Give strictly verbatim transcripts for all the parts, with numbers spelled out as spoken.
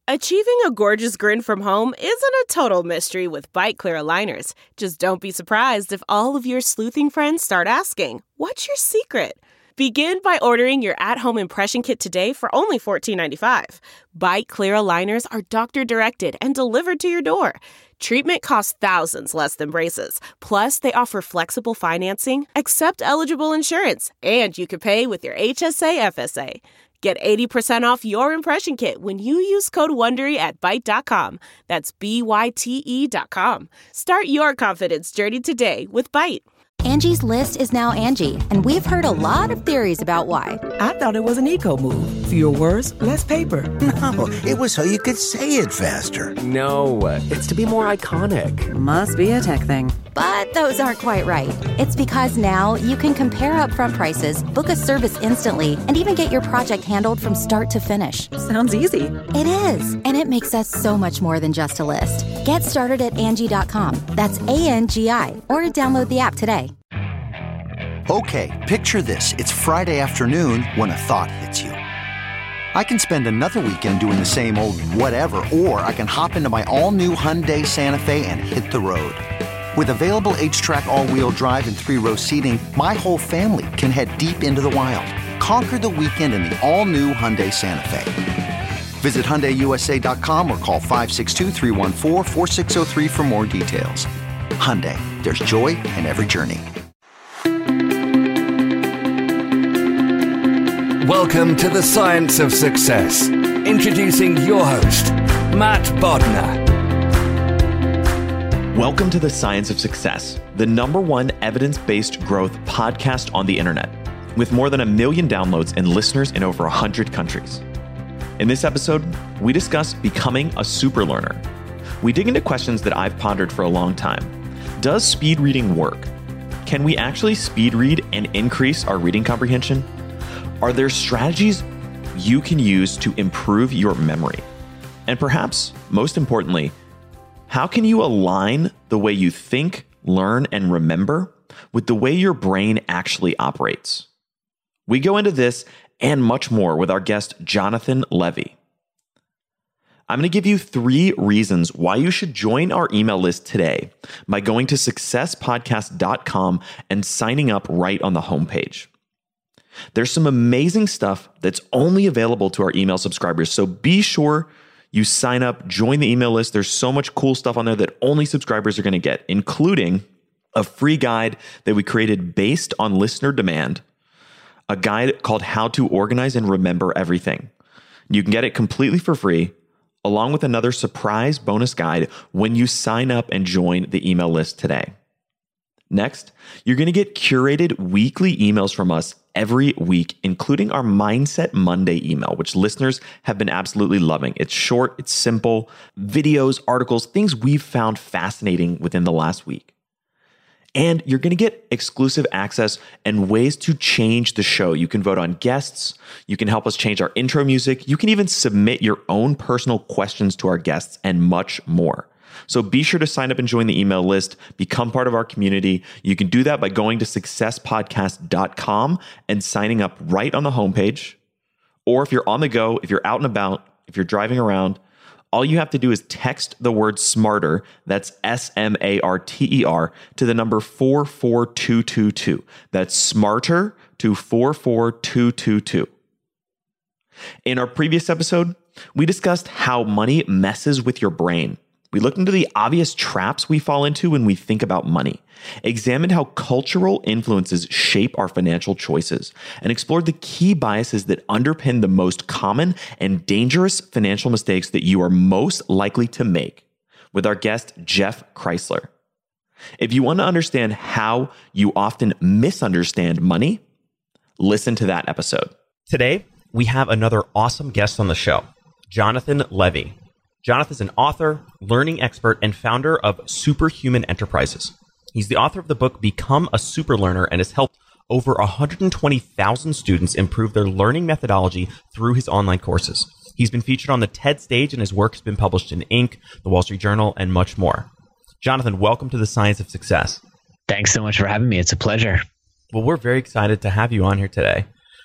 Achieving a gorgeous grin from home isn't a total mystery with Byte Clear aligners. Just don't be surprised if all of your sleuthing friends start asking, "What's your secret?" Begin by ordering your at-home impression kit today for only fourteen ninety-five. Byte Clear aligners are doctor-directed and delivered to your door. Treatment costs thousands less than braces. Plus, they offer flexible financing, accept eligible insurance, and you can pay with your H S A F S A. Get eighty percent off your impression kit when you use code WONDERY at byte dot com. That's B Y T E dot com. Start your confidence journey today with Byte. Angie's List is now Angie, and we've heard a lot of theories about why. I thought it was an eco move. Fewer words, less paper. No, it was so you could say it faster. No, it's to be more iconic. Must be a tech thing. But those aren't quite right. It's because now you can compare upfront prices, book a service instantly, and even get your project handled from start to finish. Sounds easy. It is, and it makes us so much more than just a list. Get started at Angie dot com. That's A N G I, or download the app today. Okay, picture this. It's Friday afternoon when a thought hits you. I can spend another weekend doing the same old whatever, or I can hop into my all-new Hyundai Santa Fe and hit the road. With available H-Track all-wheel drive and three-row seating, my whole family can head deep into the wild. Conquer the weekend in the all-new Hyundai Santa Fe. Visit Hyundai U S A dot com or call five six two, three one four, four six zero three for more details. Hyundai, there's joy in every journey. Welcome to the Science of Success. Introducing your host, Matt Bodnar. Welcome to the Science of Success, the number one evidence-based growth podcast on the internet, with more than a million downloads and listeners in over one hundred countries. In this episode, we discuss becoming a super learner. We dig into questions that I've pondered for a long time. Does speed reading work? Can we actually speed read and increase our reading comprehension? Are there strategies you can use to improve your memory? And perhaps, most importantly, how can you align the way you think, learn, and remember with the way your brain actually operates? We go into this and much more with our guest, Jonathan Levy. I'm going to give you three reasons why you should join our email list today by going to success podcast dot com and signing up right on the homepage. There's some amazing stuff that's only available to our email subscribers, so be sure you sign up, join the email list. There's so much cool stuff on there that only subscribers are going to get, including a free guide that we created based on listener demand, a guide called How to Organize and Remember Everything. You can get it completely for free, along with another surprise bonus guide when you sign up and join the email list today. Next, you're going to get curated weekly emails from us every week, including our Mindset Monday email, which listeners have been absolutely loving. It's short, it's simple, videos, articles, things we've found fascinating within the last week. And you're going to get exclusive access and ways to change the show. You can vote on guests. You can help us change our intro music. You can even submit your own personal questions to our guests and much more. So be sure to sign up and join the email list, become part of our community. You can do that by going to success podcast dot com and signing up right on the homepage. Or if you're on the go, if you're out and about, if you're driving around, all you have to do is text the word SMARTER, that's S M A R T E R, to the number four four two two two. That's SMARTER to four four two two two. In our previous episode, we discussed how money messes with your brain. We looked into the obvious traps we fall into when we think about money, examined how cultural influences shape our financial choices, and explored the key biases that underpin the most common and dangerous financial mistakes that you are most likely to make with our guest, Jeff Kreisler. If you want to understand how you often misunderstand money, listen to that episode. Today, we have another awesome guest on the show, Jonathan Levy. Jonathan is an author, learning expert, and founder of Superhuman Enterprises. He's the author of the book Become a Super Learner and has helped over one hundred twenty thousand students improve their learning methodology through his online courses. He's been featured on the TED stage and his work has been published in Inc, the Wall Street Journal, and much more. Jonathan, welcome to the Science of Success. Thanks so much for having me. It's a pleasure. Well, we're very excited to have you on here today.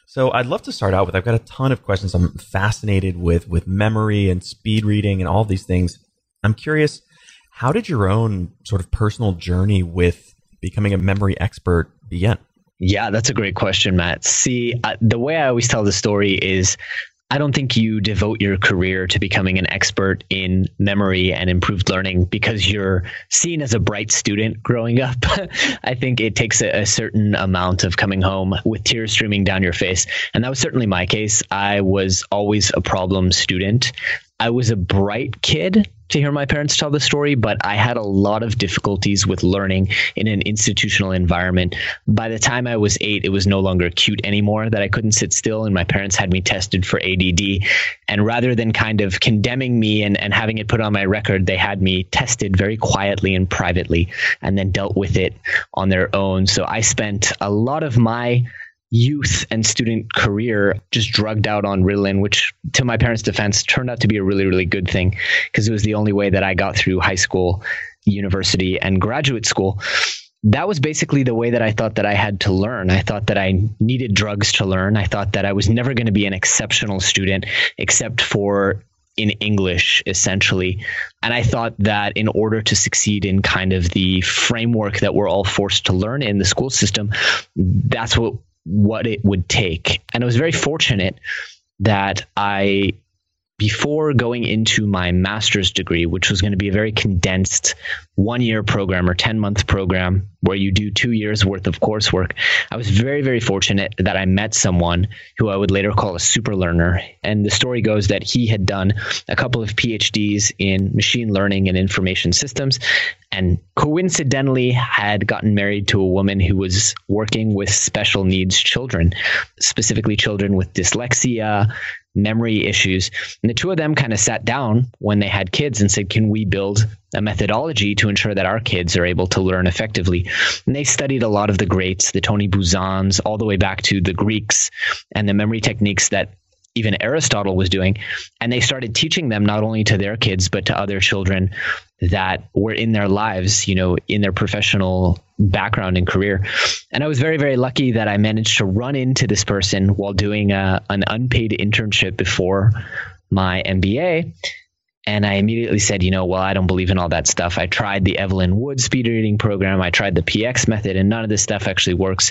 So I'd love to start out with, I've got a ton of questions. I'm fascinated with, with memory and speed reading and all these things. I'm curious, how did your own sort of personal journey with becoming a memory expert begin? Yeah, that's a great question, Matt. See, uh, the way I always tell the story is I don't think you devote your career to becoming an expert in memory and improved learning because you're seen as a bright student growing up. I think it takes a, a certain amount of coming home with tears streaming down your face. And that was certainly my case. I was always a problem student. I was a bright kid, to hear my parents tell the story, but I had a lot of difficulties with learning in an institutional environment. By the time I was eight, it was no longer cute anymore that I couldn't sit still, and my parents had me tested for A D D. And rather than kind of condemning me and, and having it put on my record, they had me tested very quietly and privately and then dealt with it on their own. So I spent a lot of my youth and student career just drugged out on Ritalin, which to my parents' defense turned out to be a really, really good thing because it was the only way that I got through high school, university, and graduate school. That was basically the way that I thought that I had to learn. I thought that I needed drugs to learn. I thought that I was never going to be an exceptional student except for in English, essentially. And I thought that in order to succeed in kind of the framework that we're all forced to learn in the school system, that's what what it would take. And I was very fortunate that I, before going into my master's degree, which was going to be a very condensed one-year program or ten-month program where you do two years worth of coursework, I was very, very fortunate that I met someone who I would later call a super learner. And the story goes that he had done a couple of P H Ds in machine learning and information systems, and coincidentally had gotten married to a woman who was working with special needs children, specifically children with dyslexia, memory issues. And the two of them kind of sat down when they had kids and said, can we build a methodology to ensure that our kids are able to learn effectively? And they studied a lot of the greats, the Tony Buzans, all the way back to the Greeks and the memory techniques that even Aristotle was doing. And they started teaching them not only to their kids, but to other children that were in their lives, you know, in their professional background and career. And I was very, very lucky that I managed to run into this person while doing a, an unpaid internship before my M B A. And I immediately said, you know, well, I don't believe in all that stuff. I tried the Evelyn Wood speed reading program. I tried the P X method, and none of this stuff actually works.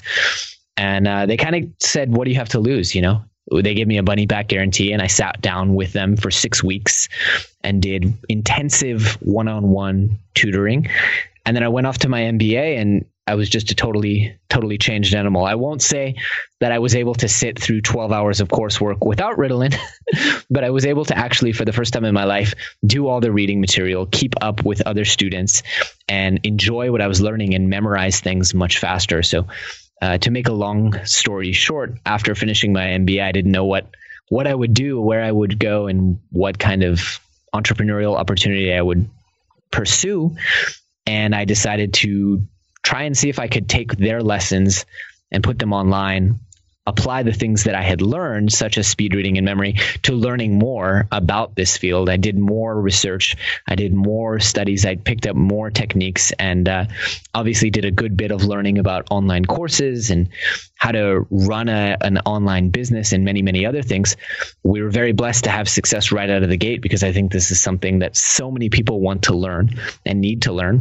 And uh, they kind of said, what do you have to lose? You know, they gave me a money back guarantee, and I sat down with them for six weeks and did intensive one-on-one tutoring. And then I went off to my M B A, and I was just a totally, totally changed animal. I won't say that I was able to sit through twelve hours of coursework without Ritalin, but I was able to actually, for the first time in my life, do all the reading material, keep up with other students, and enjoy what I was learning and memorize things much faster. So uh, to make a long story short, after finishing my M B A, I didn't know what, what I would do, where I would go, and what kind of entrepreneurial opportunity I would pursue. And I decided to try and see if I could take their lessons and put them online, apply the things that I had learned, such as speed reading and memory, to learning more about this field. I did more research. I did more studies. I picked up more techniques, and uh, obviously did a good bit of learning about online courses and how to run a, an online business and many, many other things. We were very blessed to have success right out of the gate, because I think this is something that so many people want to learn and need to learn.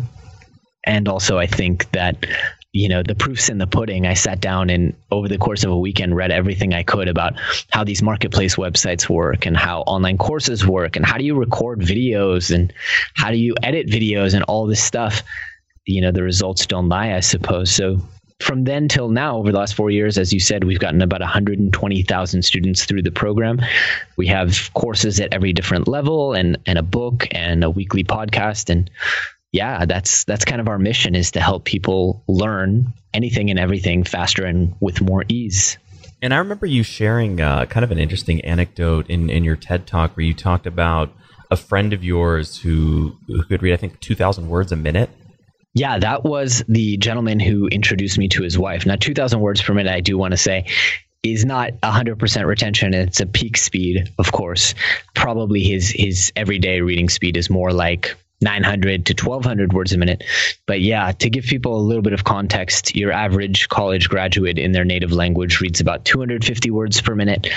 And also, I think that, you know, the proof's in the pudding. I sat down and over the course of a weekend read everything I could about how these marketplace websites work and how online courses work and how do you record videos and how do you edit videos and all this stuff. You know, the results don't lie, I suppose. So from then till now, over the last four years, as you said, we've gotten about one hundred twenty thousand students through the program. We have courses at every different level, and, and a book and a weekly podcast. And yeah, that's that's kind of our mission, is to help people learn anything and everything faster and with more ease. And I remember you sharing uh, kind of an interesting anecdote in, in your TED Talk where you talked about a friend of yours who, who could read, I think, two thousand words a minute. Yeah, that was the gentleman who introduced me to his wife. Now, two thousand words per minute, I do want to say, is not one hundred percent retention. It's a peak speed, of course. Probably his his everyday reading speed is more like nine hundred to twelve hundred words a minute. But yeah, to give people a little bit of context, your average college graduate in their native language reads about two hundred fifty words per minute.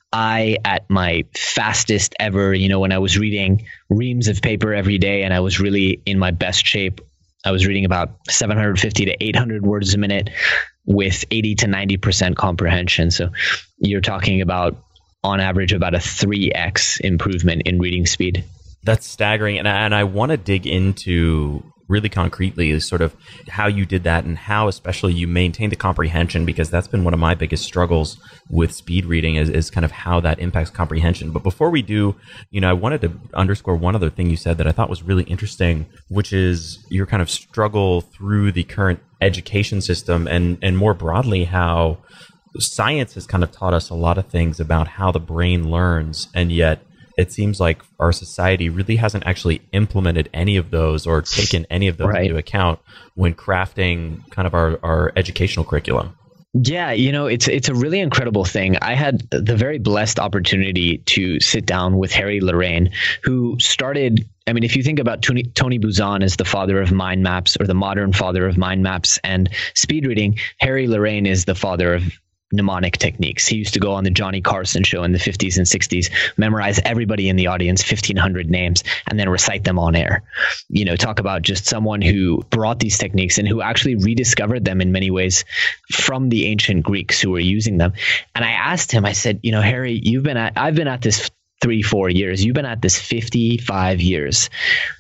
I, at my fastest ever, you know, when I was reading reams of paper every day and I was really in my best shape, I was reading about seven hundred fifty to eight hundred words a minute with eighty to ninety percent comprehension. So you're talking about, on average, about a three x improvement in reading speed. That's staggering. And I, and I want to dig into really concretely is sort of how you did that and how especially you maintained the comprehension, because that's been one of my biggest struggles with speed reading is, is kind of how that impacts comprehension. But before we do, you know, I wanted to underscore one other thing you said that I thought was really interesting, which is your kind of struggle through the current education system and, and more broadly how science has kind of taught us a lot of things about how the brain learns, and yet it seems like our society really hasn't actually implemented any of those or taken any of those right. into account when crafting kind of our, our educational curriculum. Yeah, you know, it's it's a really incredible thing. I had the very blessed opportunity to sit down with Harry Lorrain, who started, I mean, if you think about Tony, Tony Buzan as the father of mind maps or the modern father of mind maps and speed reading, Harry Lorrain is the father of mnemonic techniques. He used to go on the Johnny Carson show in the fifties and sixties, memorize everybody in the audience, fifteen hundred names, and then recite them on air. You know, talk about just someone who brought these techniques and who actually rediscovered them in many ways from the ancient Greeks who were using them. And I asked him, I said, you know, Harry, you've been at, I've been at this three, four years. You've been at this fifty-five years.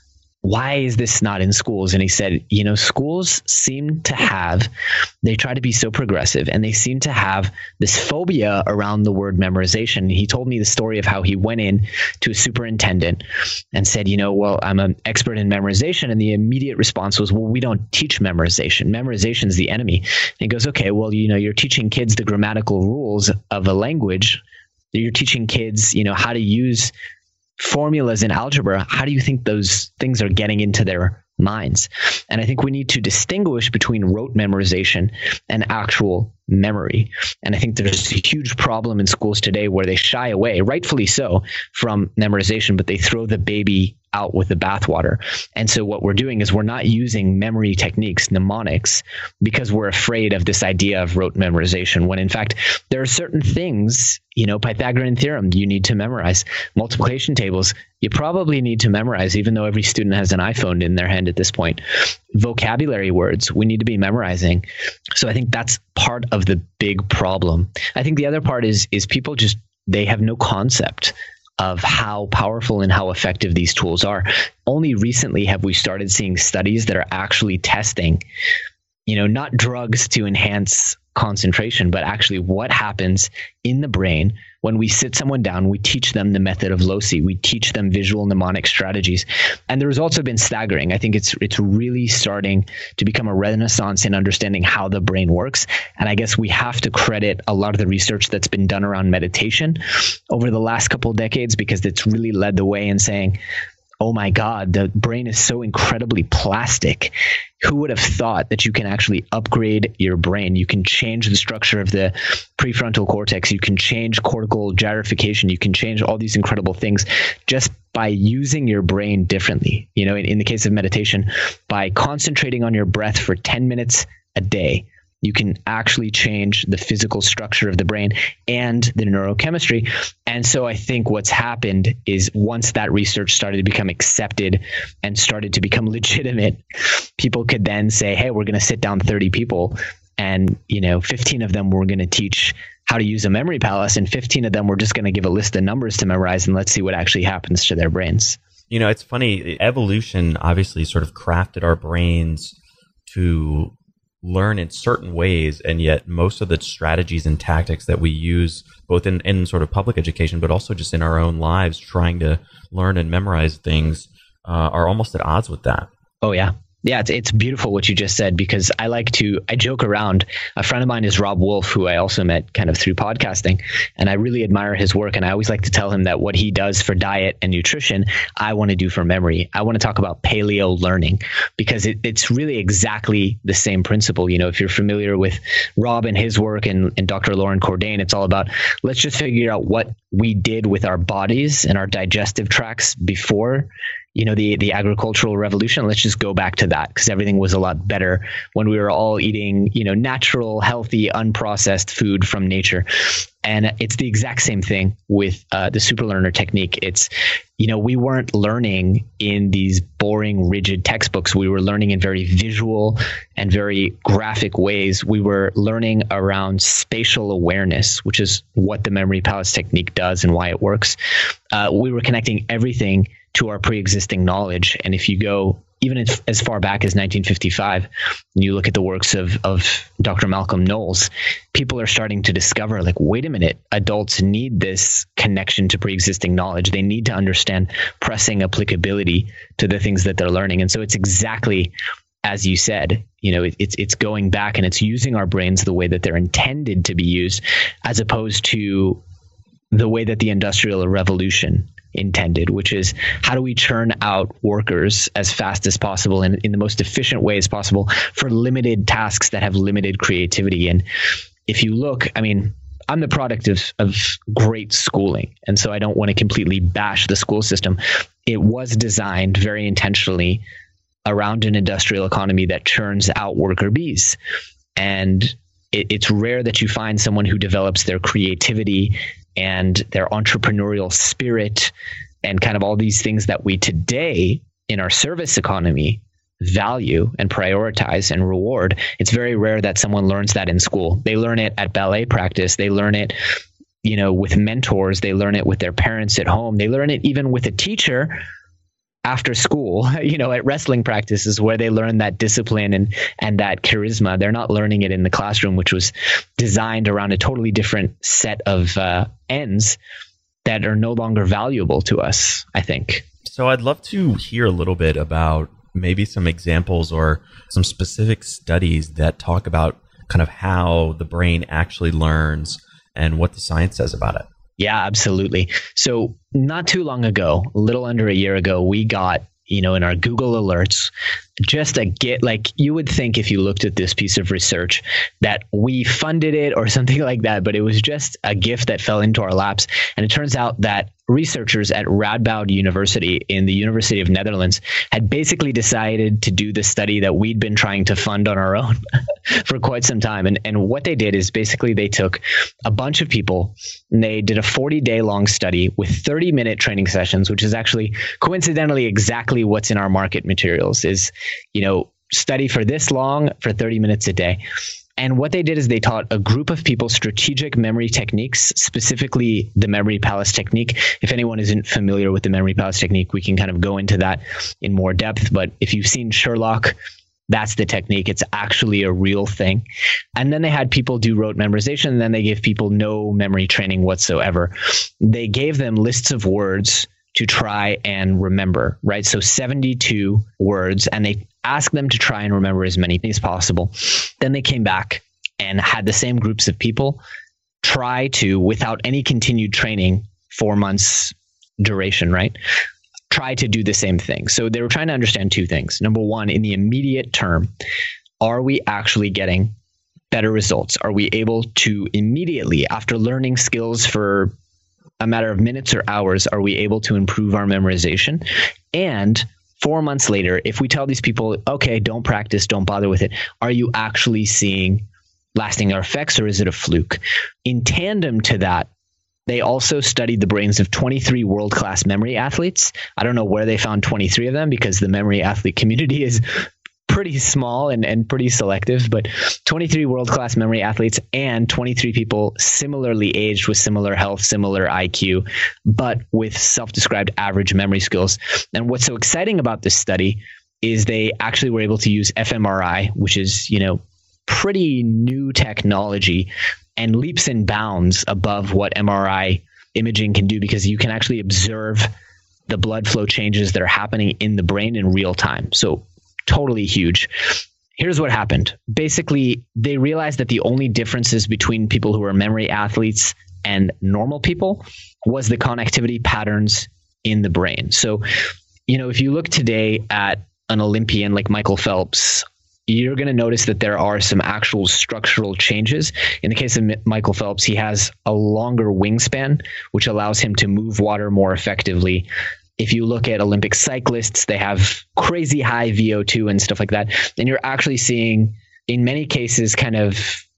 Why is this not in schools? And he said, you know, schools seem to have, they try to be so progressive and they seem to have this phobia around the word memorization. He told me the story of how he went in to a superintendent and said, you know, well, I'm an expert in memorization. And the immediate response was, well, we don't teach memorization. Memorization is the enemy. And he goes, okay, well, you know, you're teaching kids the grammatical rules of a language. You're teaching kids, you know, how to use formulas in algebra. How do you think those things are getting into their minds? And I think we need to distinguish between rote memorization and actual memory. And I think there's a huge problem in schools today where they shy away, rightfully so, from memorization, but they throw the baby out with the bathwater. And so what we're doing is we're not using memory techniques, mnemonics, because we're afraid of this idea of rote memorization, when in fact, there are certain things, you know, Pythagorean theorem, you need to memorize. Multiplication tables, you probably need to memorize, even though every student has an iPhone in their hand at this point. Vocabulary words, we need to be memorizing. So I think that's part of the big problem. I think the other part is is people just, they have no concept of how powerful and how effective these tools are. Only recently have we started seeing studies that are actually testing, you know, not drugs to enhance concentration, but actually what happens in the brain when we sit someone down, we teach them the method of Loci, we teach them visual mnemonic strategies. And the results have been staggering. I think it's it's really starting to become a renaissance in understanding how the brain works. And I guess we have to credit a lot of the research that's been done around meditation over the last couple of decades, because it's really led the way in saying, oh my God, the brain is so incredibly plastic. Who would have thought that you can actually upgrade your brain? You can change the structure of the prefrontal cortex. You can change cortical gyrification. You can change all these incredible things just by using your brain differently. You know, in, in the case of meditation, by concentrating on your breath for ten minutes a day, you can actually change the physical structure of the brain and the neurochemistry. And so I think what's happened is once that research started to become accepted and started to become legitimate, people could then say, hey, we're going to sit down thirty people and, you know, fifteen of them we're going to teach how to use a memory palace, and fifteen of them we're just going to give a list of numbers to memorize, and let's see what actually happens to their brains. You know, it's funny. Evolution obviously sort of crafted our brains to learn in certain ways, and yet most of the strategies and tactics that we use both in, in sort of public education, but also just in our own lives trying to learn and memorize things uh, are almost at odds with that. Oh, yeah. Yeah, it's it's beautiful what you just said, because I like to, I joke around. A friend of mine is Rob Wolf, who I also met kind of through podcasting, and I really admire his work. And I always like to tell him that what he does for diet and nutrition, I want to do for memory. I want to talk about paleo learning, because it, it's really exactly the same principle. You know, if you're familiar with Rob and his work and, and Doctor Lauren Cordain, it's all about, let's just figure out what we did with our bodies and our digestive tracts before you know, the, the agricultural revolution. Let's just go back to that because everything was a lot better when we were all eating, you know, natural, healthy, unprocessed food from nature. And it's the exact same thing with uh, the Superlearner technique. It's, you know, we weren't learning in these boring, rigid textbooks. We were learning in very visual and very graphic ways. We were learning around spatial awareness, which is what the Memory Palace technique does and why it works. Uh, we were connecting everything to our pre-existing knowledge. And if you go even as, as far back as nineteen fifty-five, and you look at the works of, of Doctor Malcolm Knowles, people are starting to discover, like, wait a minute, adults need this connection to pre-existing knowledge. They need to understand pressing applicability to the things that they're learning. And so it's exactly as you said, you know, it, it's it's going back and it's using our brains the way that they're intended to be used, as opposed to the way that the Industrial Revolution intended, which is how do we churn out workers as fast as possible and in the most efficient way as possible for limited tasks that have limited creativity. And if you look, I mean, I'm the product of, of great schooling, and so I don't want to completely bash the school system. It was designed very intentionally around an industrial economy that churns out worker bees. And it, it's rare that you find someone who develops their creativity and their entrepreneurial spirit and kind of all these things that we today in our service economy value and prioritize and reward. It's very rare that someone learns that in school. They learn it at ballet practice. They learn it, you know, with mentors. They learn it with their parents at home. They learn it even with a teacher after school, you know, at wrestling practices where they learn that discipline and, and that charisma. They're not learning it in the classroom, which was designed around a totally different set of uh, ends that are no longer valuable to us, I think. So I'd love to hear a little bit about maybe some examples or some specific studies that talk about kind of how the brain actually learns and what the science says about it. Yeah, absolutely. So not too long ago, a little under a year ago, we got, you know, in our Google alerts, just a get, like you would think if you looked at this piece of research that we funded it or something like that, but it was just a gift that fell into our laps. And it turns out that researchers at Radboud University in the University of Netherlands had basically decided to do the study that we'd been trying to fund on our own for quite some time. And, and what they did is basically they took a bunch of people and they did a forty day long study with thirty minute training sessions, which is actually coincidentally exactly what's in our market materials is, you know, study for this long for thirty minutes a day. And what they did is they taught a group of people strategic memory techniques, specifically the Memory Palace technique. If anyone isn't familiar with the Memory Palace technique, we can kind of go into that in more depth. But if you've seen Sherlock, that's the technique. It's actually a real thing. And then they had people do rote memorization, and then they gave people no memory training whatsoever. They gave them lists of words to try and remember, right? So seventy-two words, and they asked them to try and remember as many as possible. Then they came back and had the same groups of people try to, without any continued training, four months duration, right? Try to do the same thing. So they were trying to understand two things. Number one, in the immediate term, are we actually getting better results? Are we able to immediately, after learning skills for a matter of minutes or hours, are we able to improve our memorization? And four months later, if we tell these people, okay, don't practice, don't bother with it, are you actually seeing lasting effects, or is it a fluke? In tandem to that, they also studied the brains of twenty-three world-class memory athletes. I don't know where they found twenty-three of them because the memory athlete community is pretty small and, and pretty selective, but twenty-three world-class memory athletes and twenty-three people similarly aged with similar health, similar I Q, but with self-described average memory skills. And what's so exciting about this study is they actually were able to use fMRI, which is, you know, pretty new technology and leaps and bounds above what M R I imaging can do, because you can actually observe the blood flow changes that are happening in the brain in real time. So totally huge. Here's what happened. Basically, they realized that the only differences between people who are memory athletes and normal people was the connectivity patterns in the brain. So, you know, if you look today at an Olympian like Michael Phelps, you're going to notice that there are some actual structural changes. In the case of Michael Phelps, he has a longer wingspan, which allows him to move water more effectively. if you look at Olympic cyclists, they have crazy high V O two and stuff like that. And you're actually seeing, in many cases, kind of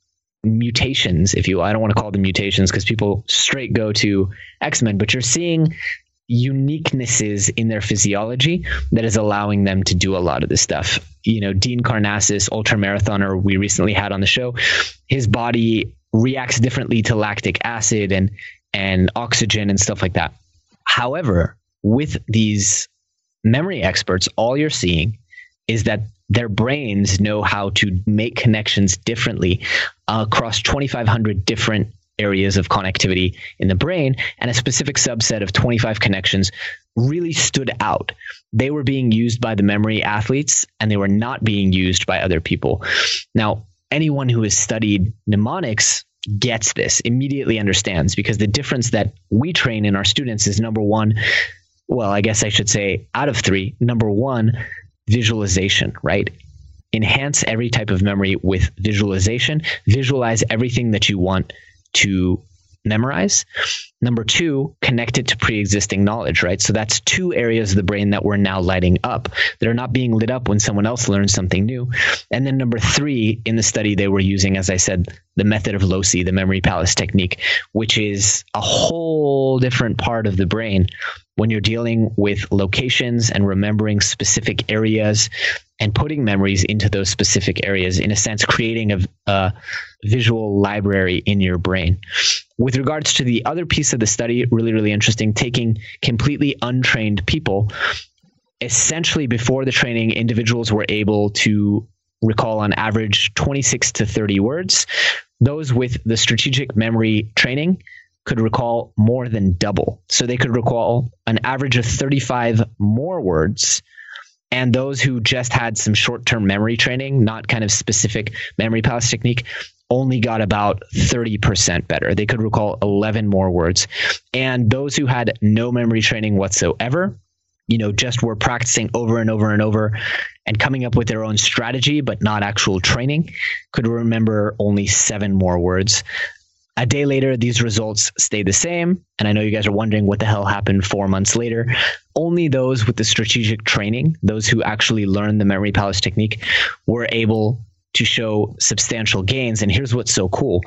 mutations, if you, I don't want to call them mutations because people straight go to X-Men, but you're seeing uniquenesses in their physiology that is allowing them to do a lot of this stuff. You know, Dean Karnazes, ultramarathoner we recently had on the show, his body reacts differently to lactic acid and and oxygen and stuff like that. However, with these memory experts, all you're seeing is that their brains know how to make connections differently uh, across twenty-five hundred different areas of connectivity in the brain, and a specific subset of twenty-five connections really stood out. They were being used by the memory athletes, and they were not being used by other people. Now, anyone who has studied mnemonics gets this, immediately understands, because the difference that we train in our students is, number one, well, I guess I should say out of three, number one, visualization, right? Enhance every type of memory with visualization. Visualize everything that you want to memorize. Number two, connect it to pre-existing knowledge, right? So that's two areas of the brain that we're now lighting up that are not being lit up when someone else learns something new. And then number three, in the study, they were using, as I said, the method of Loci, the memory palace technique, which is a whole different part of the brain when you're dealing with locations and remembering specific areas and putting memories into those specific areas, in a sense, creating a, a visual library in your brain. With regards to the other piece of the study, really, really interesting, taking completely untrained people, essentially before the training, individuals were able to recall on average twenty-six to thirty words. Those with the strategic memory training could recall more than double. So they could recall an average of thirty-five more words. And those who just had some short-term memory training, not kind of specific memory palace technique, only got about thirty percent better. They could recall eleven more words. And those who had no memory training whatsoever, you know, just were practicing over and over and over and coming up with their own strategy, but not actual training, could remember only seven more words. A day later, these results stay the same. And I know you guys are wondering what the hell happened four months later. Only those with the strategic training, those who actually learned the memory palace technique, were able to show substantial gains. And here's what's so cool.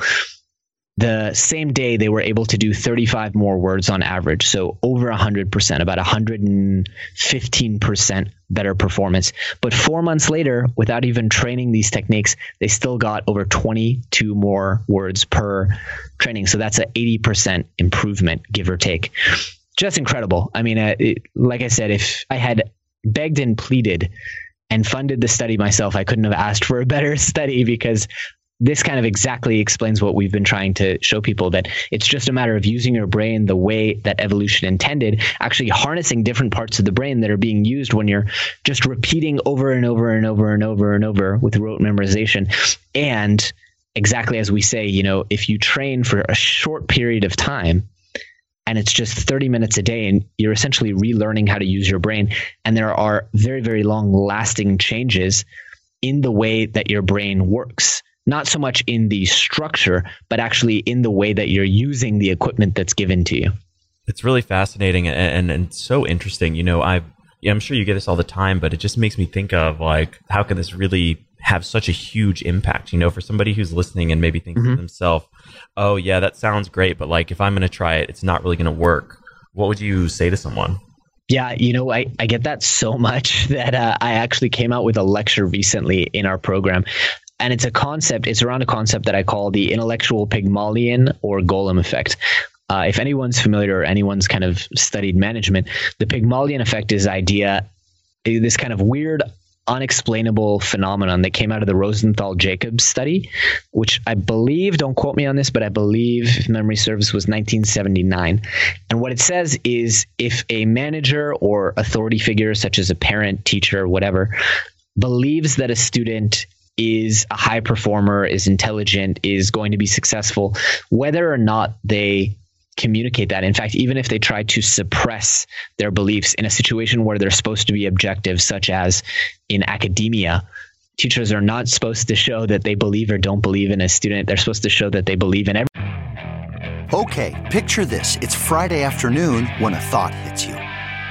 The same day, they were able to do thirty-five more words on average. So over one hundred percent, about one hundred fifteen percent better performance. But four months later, without even training these techniques, they still got over twenty-two more words per training. So that's an eighty percent improvement, give or take. Just incredible. I mean, uh, it, like I said, if I had begged and pleaded and funded the study myself, I couldn't have asked for a better study, because this kind of exactly explains what we've been trying to show people, that it's just a matter of using your brain the way that evolution intended, actually harnessing different parts of the brain that are being used when you're just repeating over and over and over and over and over with rote memorization. And exactly as we say, you know, if you train for a short period of time and it's just thirty minutes a day, and you're essentially relearning how to use your brain, and there are very, very long lasting changes in the way that your brain works. Not so much in the structure, but actually in the way that you're using the equipment that's given to you. It's really fascinating and, and, and so interesting. You know, I, yeah, I'm sure you get this all the time, but it just makes me think of, like, how can this really have such a huge impact? You know, for somebody who's listening and maybe thinking mm-hmm. to themselves, oh yeah, that sounds great, but like, if I'm going to try it, it's not really going to work. What would you say to someone? Yeah, you know, I, I get that so much that uh, I actually came out with a lecture recently in our program. And it's a concept, it's around a concept that I call the intellectual Pygmalion or Golem effect. Uh, if anyone's familiar or anyone's kind of studied management, the Pygmalion effect is idea, this kind of weird, unexplainable phenomenon that came out of the Rosenthal-Jacobs study, which I believe, don't quote me on this, but I believe, if memory serves, was nineteen seventy-nine. And what it says is, if a manager or authority figure, such as a parent, teacher, whatever, believes that a student is a high performer, is intelligent, is going to be successful, whether or not they communicate that. In fact, even if they try to suppress their beliefs in a situation where they're supposed to be objective, such as in academia, teachers are not supposed to show that they believe or don't believe in a student. They're supposed to show that they believe in everything. Okay, picture this. It's Friday afternoon when a thought hits you.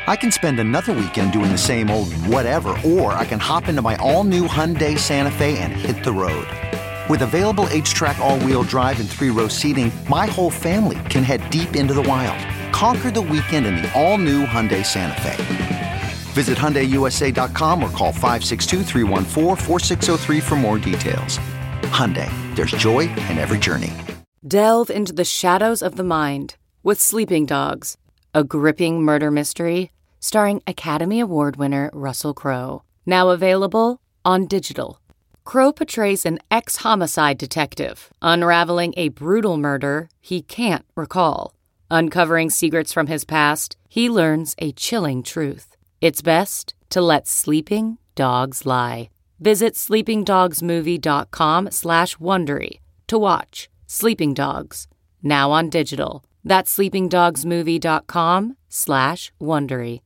I can spend another weekend doing the same old whatever, or I can hop into my all-new Hyundai Santa Fe and hit the road. With available H-Track all-wheel drive and three-row seating, my whole family can head deep into the wild. Conquer the weekend in the all-new Hyundai Santa Fe. Visit Hyundai U S A dot com or call five six two, three one four, four six zero three for more details. Hyundai, there's joy in every journey. Delve into the shadows of the mind with Sleeping Dogs, a gripping murder mystery starring Academy Award winner Russell Crowe. Now available on digital. Crowe portrays an ex-homicide detective unraveling a brutal murder he can't recall. Uncovering secrets from his past, he learns a chilling truth. It's best to let sleeping dogs lie. Visit sleepingdogsmovie.com slash Wondery to watch Sleeping Dogs, now on digital. That's sleepingdogsmovie.com slash Wondery.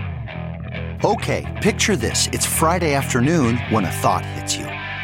Okay, picture this. It's Friday afternoon when a thought hits you.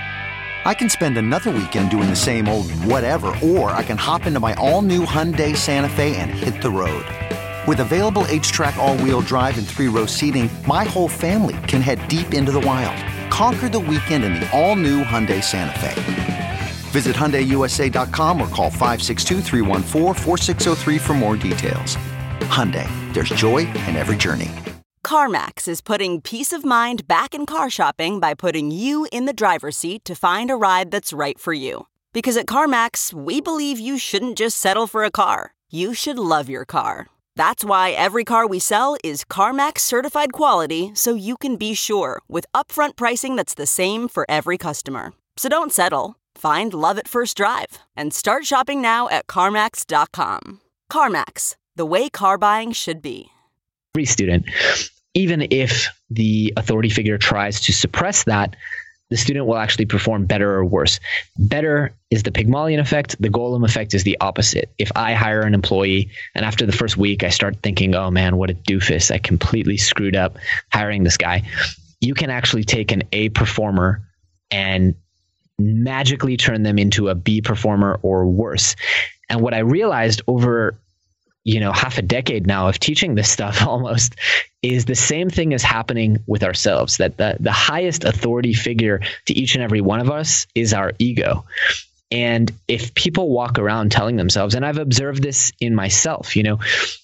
I can spend another weekend doing the same old whatever, or I can hop into my all-new Hyundai Santa Fe and hit the road. With available H-Track all-wheel drive and three-row seating, my whole family can head deep into the wild. Conquer the weekend in the all-new Hyundai Santa Fe. Visit Hyundai U S A dot com or call five six two, three one four, four six zero three for more details. Hyundai, there's joy in every journey. CarMax is putting peace of mind back in car shopping by putting you in the driver's seat to find a ride that's right for you. Because at CarMax, we believe you shouldn't just settle for a car. You should love your car. That's why every car we sell is CarMax certified quality, so you can be sure with upfront pricing that's the same for every customer. So don't settle. Find love at first drive and start shopping now at CarMax dot com. CarMax, the way car buying should be. Every student, even if the authority figure tries to suppress that, the student will actually perform better or worse. Better is the Pygmalion effect. The Golem effect is the opposite. If I hire an employee and after the first week I start thinking, oh man, what a doofus, I completely screwed up hiring this guy, you can actually take an A performer and magically turn them into a B performer or worse. And what I realized over you know, half a decade now of teaching this stuff almost is the same thing is happening with ourselves, that the, the highest authority figure to each and every one of us is our ego. And if people walk around telling themselves, and I've observed this in myself, you know,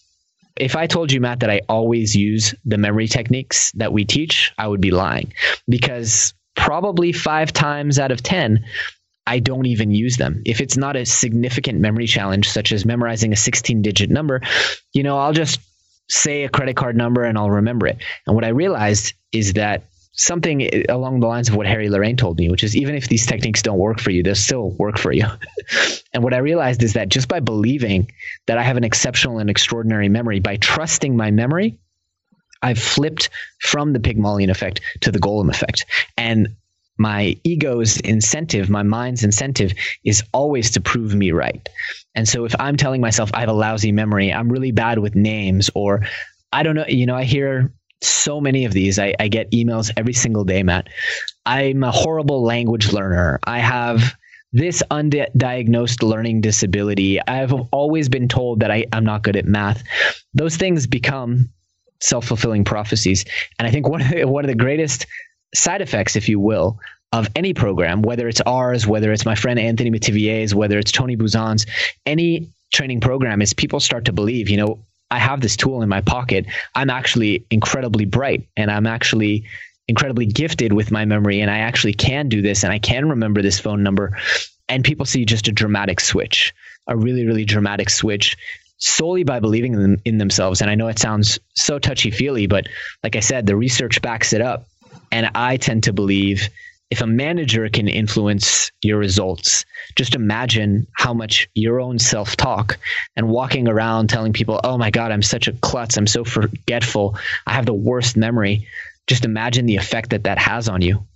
if I told you, Matt, that I always use the memory techniques that we teach, I would be lying, because probably five times out of ten, I don't even use them. If it's not a significant memory challenge, such as memorizing a sixteen digit number, you know, I'll just say a credit card number and I'll remember it. And what I realized is that something along the lines of what Harry Lorraine told me, which is even if these techniques don't work for you, they'll still work for you. And what I realized is that just by believing that I have an exceptional and extraordinary memory, by trusting my memory, I've flipped from the Pygmalion effect to the Golem effect. And my ego's incentive, my mind's incentive is always to prove me right. And so if I'm telling myself I have a lousy memory, I'm really bad with names, or I don't know, you know, I hear so many of these. I, I get emails every single day, Matt. I'm a horrible language learner. I have this undiagnosed learning disability. I've always been told that I, I'm not good at math. Those things become self-fulfilling prophecies. And I think one of the, one of the greatest side effects, if you will, of any program, whether it's ours, whether it's my friend Anthony Metivier's, whether it's Tony Buzan's, any training program, is people start to believe, you know, I have this tool in my pocket. I'm actually incredibly bright and I'm actually incredibly gifted with my memory, and I actually can do this and I can remember this phone number. And people see just a dramatic switch, a really, really dramatic switch, solely by believing in, them, in themselves. And I know it sounds so touchy-feely, but like I said, the research backs it up. And I tend to believe if a manager can influence your results, just imagine how much your own self-talk and walking around telling people, oh my God, I'm such a klutz, I'm so forgetful, I have the worst memory. Just imagine the effect that that has on you.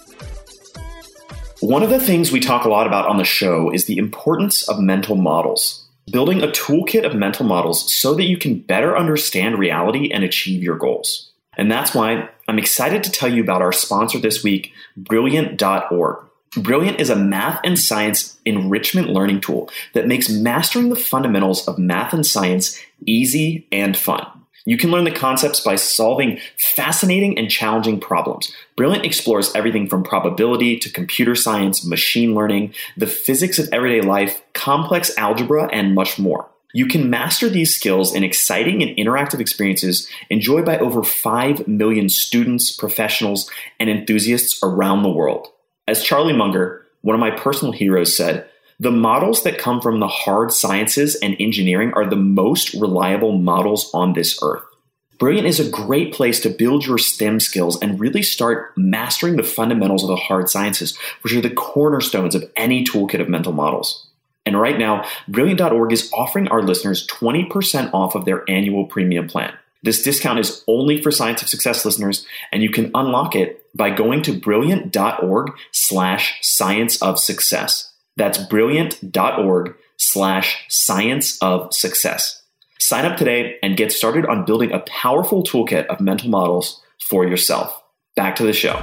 One of the things we talk a lot about on the show is the importance of mental models. Building a toolkit of mental models so that you can better understand reality and achieve your goals. And that's why I'm excited to tell you about our sponsor this week, Brilliant dot org. Brilliant is a math and science enrichment learning tool that makes mastering the fundamentals of math and science easy and fun. You can learn the concepts by solving fascinating and challenging problems. Brilliant explores everything from probability to computer science, machine learning, the physics of everyday life, complex algebra, and much more. You can master these skills in exciting and interactive experiences enjoyed by over five million students, professionals, and enthusiasts around the world. As Charlie Munger, one of my personal heroes, said, "The models that come from the hard sciences and engineering are the most reliable models on this earth." Brilliant is a great place to build your STEM skills and really start mastering the fundamentals of the hard sciences, which are the cornerstones of any toolkit of mental models. And right now, Brilliant dot org is offering our listeners twenty percent off of their annual premium plan. This discount is only for Science of Success listeners, and you can unlock it by going to brilliant dot org slash science of success. That's brilliant dot org slash science of success. Sign up today and get started on building a powerful toolkit of mental models for yourself. Back to the show.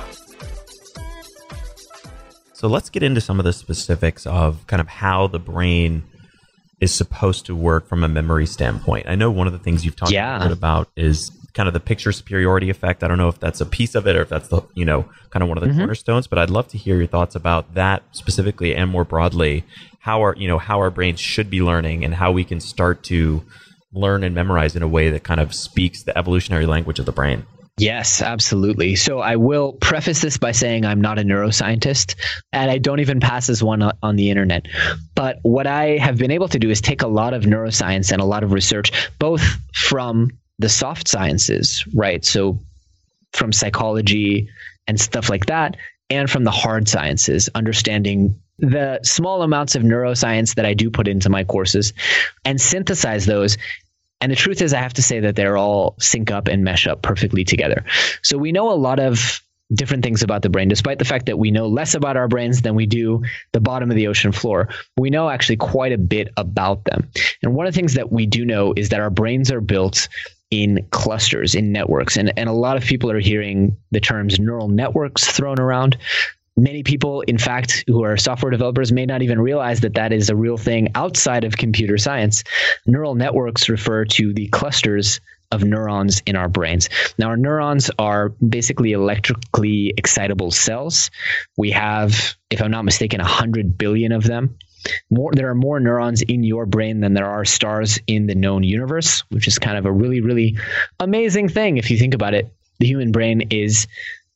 So let's get into some of the specifics of kind of how the brain is supposed to work from a memory standpoint. I know one of the things you've talked yeah. a bit about is kind of the picture superiority effect. I don't know if that's a piece of it or if that's the, you know, kind of one of the mm-hmm. cornerstones, but I'd love to hear your thoughts about that specifically and more broadly, how our, you know, how our brains should be learning and how we can start to learn and memorize in a way that kind of speaks the evolutionary language of the brain. Yes, absolutely. So I will preface this by saying I'm not a neuroscientist and I don't even pass as one on the internet. But what I have been able to do is take a lot of neuroscience and a lot of research, both from the soft sciences, right? So from psychology and stuff like that, and from the hard sciences, understanding the small amounts of neuroscience that I do put into my courses and synthesize those. And the truth is, I have to say that they're all sync up and mesh up perfectly together. So we know a lot of different things about the brain, despite the fact that we know less about our brains than we do the bottom of the ocean floor. We know actually quite a bit about them. And one of the things that we do know is that our brains are built in clusters, in networks. And, and a lot of people are hearing the terms neural networks thrown around. Many people, in fact, who are software developers may not even realize that that is a real thing outside of computer science. Neural networks refer to the clusters of neurons in our brains. Now, our neurons are basically electrically excitable cells. We have, if I'm not mistaken, one hundred billion of them. More, there are more neurons in your brain than there are stars in the known universe, which is kind of a really, really amazing thing if you think about it. The human brain is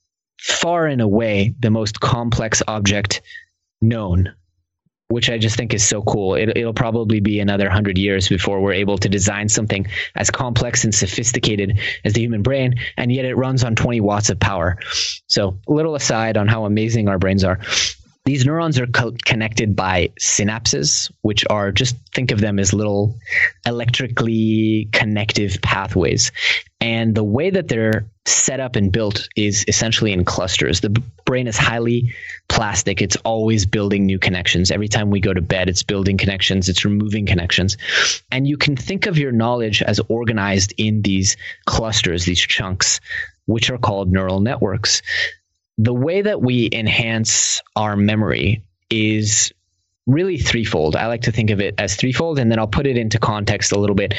far and away the most complex object known, which I just think is so cool. It, it'll probably be another hundred years before we're able to design something as complex and sophisticated as the human brain, and yet it runs on twenty watts of power. So a little aside on how amazing our brains are. These neurons are co- connected by synapses, which are, just think of them as little electrically connective pathways. And the way that they're set up and built is essentially in clusters. The brain is highly plastic. It's always building new connections. Every time we go to bed, it's building connections. It's removing connections. And you can think of your knowledge as organized in these clusters, these chunks, which are called neural networks. The way that we enhance our memory is really threefold. I like to think of it as threefold, and then I'll put it into context a little bit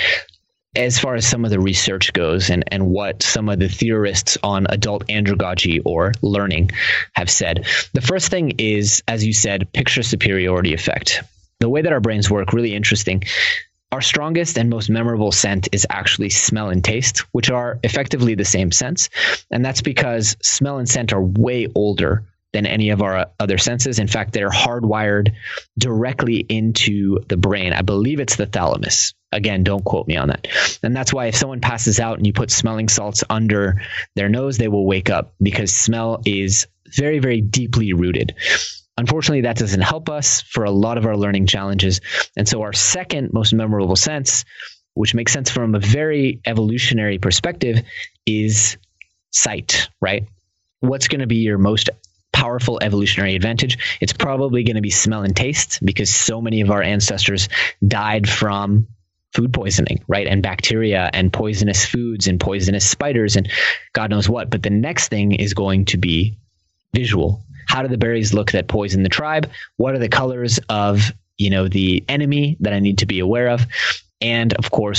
as far as some of the research goes and, and what some of the theorists on adult andragogy or learning have said. The first thing is, as you said, picture superiority effect. The way that our brains work, really interesting. Our strongest and most memorable scent is actually smell and taste, which are effectively the same sense. And that's because smell and scent are way older than any of our other senses. In fact, they're hardwired directly into the brain. I believe it's the thalamus. Again, don't quote me on that. And that's why if someone passes out and you put smelling salts under their nose, they will wake up, because smell is very, very deeply rooted. Unfortunately, that doesn't help us for a lot of our learning challenges. And so our second most memorable sense, which makes sense from a very evolutionary perspective, is sight, right? What's going to be your most powerful evolutionary advantage? It's probably going to be smell and taste, because so many of our ancestors died from food poisoning, right? And bacteria and poisonous foods and poisonous spiders and God knows what. But the next thing is going to be visual. How do the berries look that poison the tribe? What are the colors of, you know, the enemy that I need to be aware of? And of course,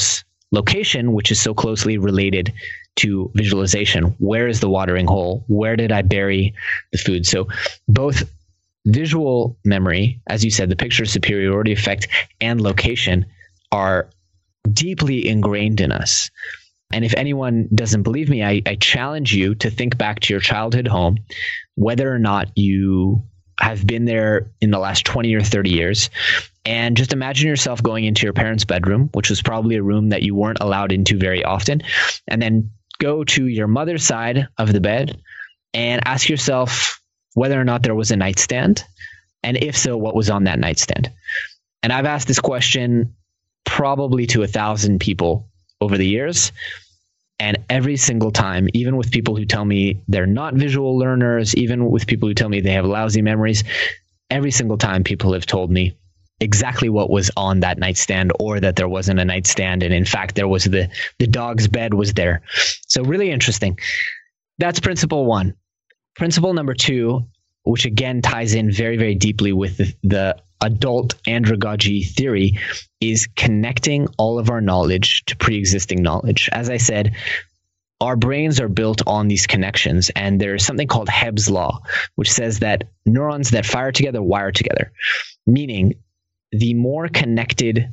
location, which is so closely related to visualization. Where is the watering hole? Where did I bury the food? So both visual memory, as you said, the picture superiority effect, and location are deeply ingrained in us. And if anyone doesn't believe me, I, I challenge you to think back to your childhood home, whether or not you have been there in the last twenty or thirty years, and just imagine yourself going into your parents' bedroom, which was probably a room that you weren't allowed into very often, and then go to your mother's side of the bed and ask yourself whether or not there was a nightstand, and if so, what was on that nightstand. And I've asked this question probably to a thousand people over the years. And every single time, even with people who tell me they're not visual learners, even with people who tell me they have lousy memories, every single time people have told me exactly what was on that nightstand, or that there wasn't a nightstand. And in fact, there was the, the dog's bed was there. So really interesting. That's principle one. Principle number two, which again ties in very, very deeply with the, the adult andragogy theory, is connecting all of our knowledge to pre-existing knowledge. As I said, our brains are built on these connections, and there's something called Hebb's law, which says that neurons that fire together wire together, meaning the more connected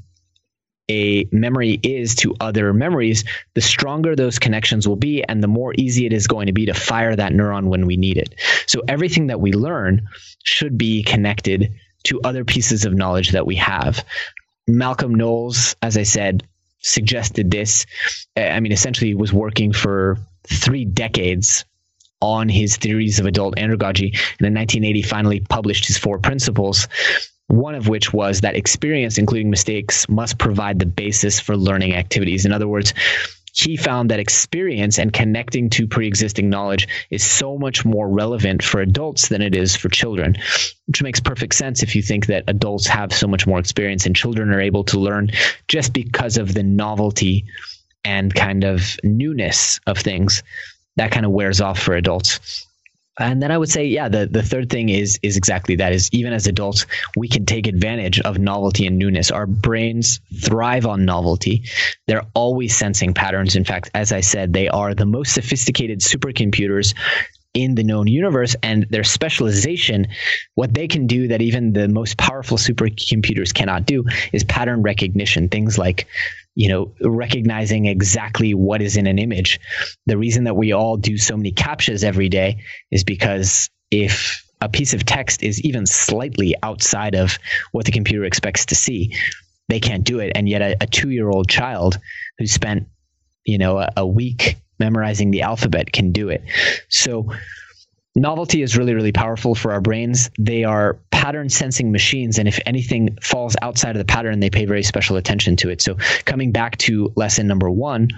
a memory is to other memories, the stronger those connections will be, and the more easy it is going to be to fire that neuron when we need it. So everything that we learn should be connected to other pieces of knowledge that we have. Malcolm Knowles, as I said, suggested this. I mean, essentially was working for three decades on his theories of adult andragogy, and in nineteen eighty finally published his four principles, one of which was that experience, including mistakes, must provide the basis for learning activities. In other words, he found that experience and connecting to pre-existing knowledge is so much more relevant for adults than it is for children, which makes perfect sense if you think that adults have so much more experience and children are able to learn just because of the novelty and kind of newness of things. That kind of wears off for adults. And then I would say, yeah, the, the third thing is is exactly that, is even as adults, we can take advantage of novelty and newness. Our brains thrive on novelty. They're always sensing patterns. In fact, as I said, they are the most sophisticated supercomputers in the known universe, and their specialization, what they can do that even the most powerful supercomputers cannot do, is pattern recognition. Things like, you know, recognizing exactly what is in an image. The reason that we all do so many CAPTCHAs every day is because if a piece of text is even slightly outside of what the computer expects to see, they can't do it. And yet a, a two-year-old child who spent, you know, a, a week memorizing the alphabet can do it. So novelty is really, really powerful for our brains. They are pattern sensing machines. And if anything falls outside of the pattern, they pay very special attention to it. So coming back to lesson number one,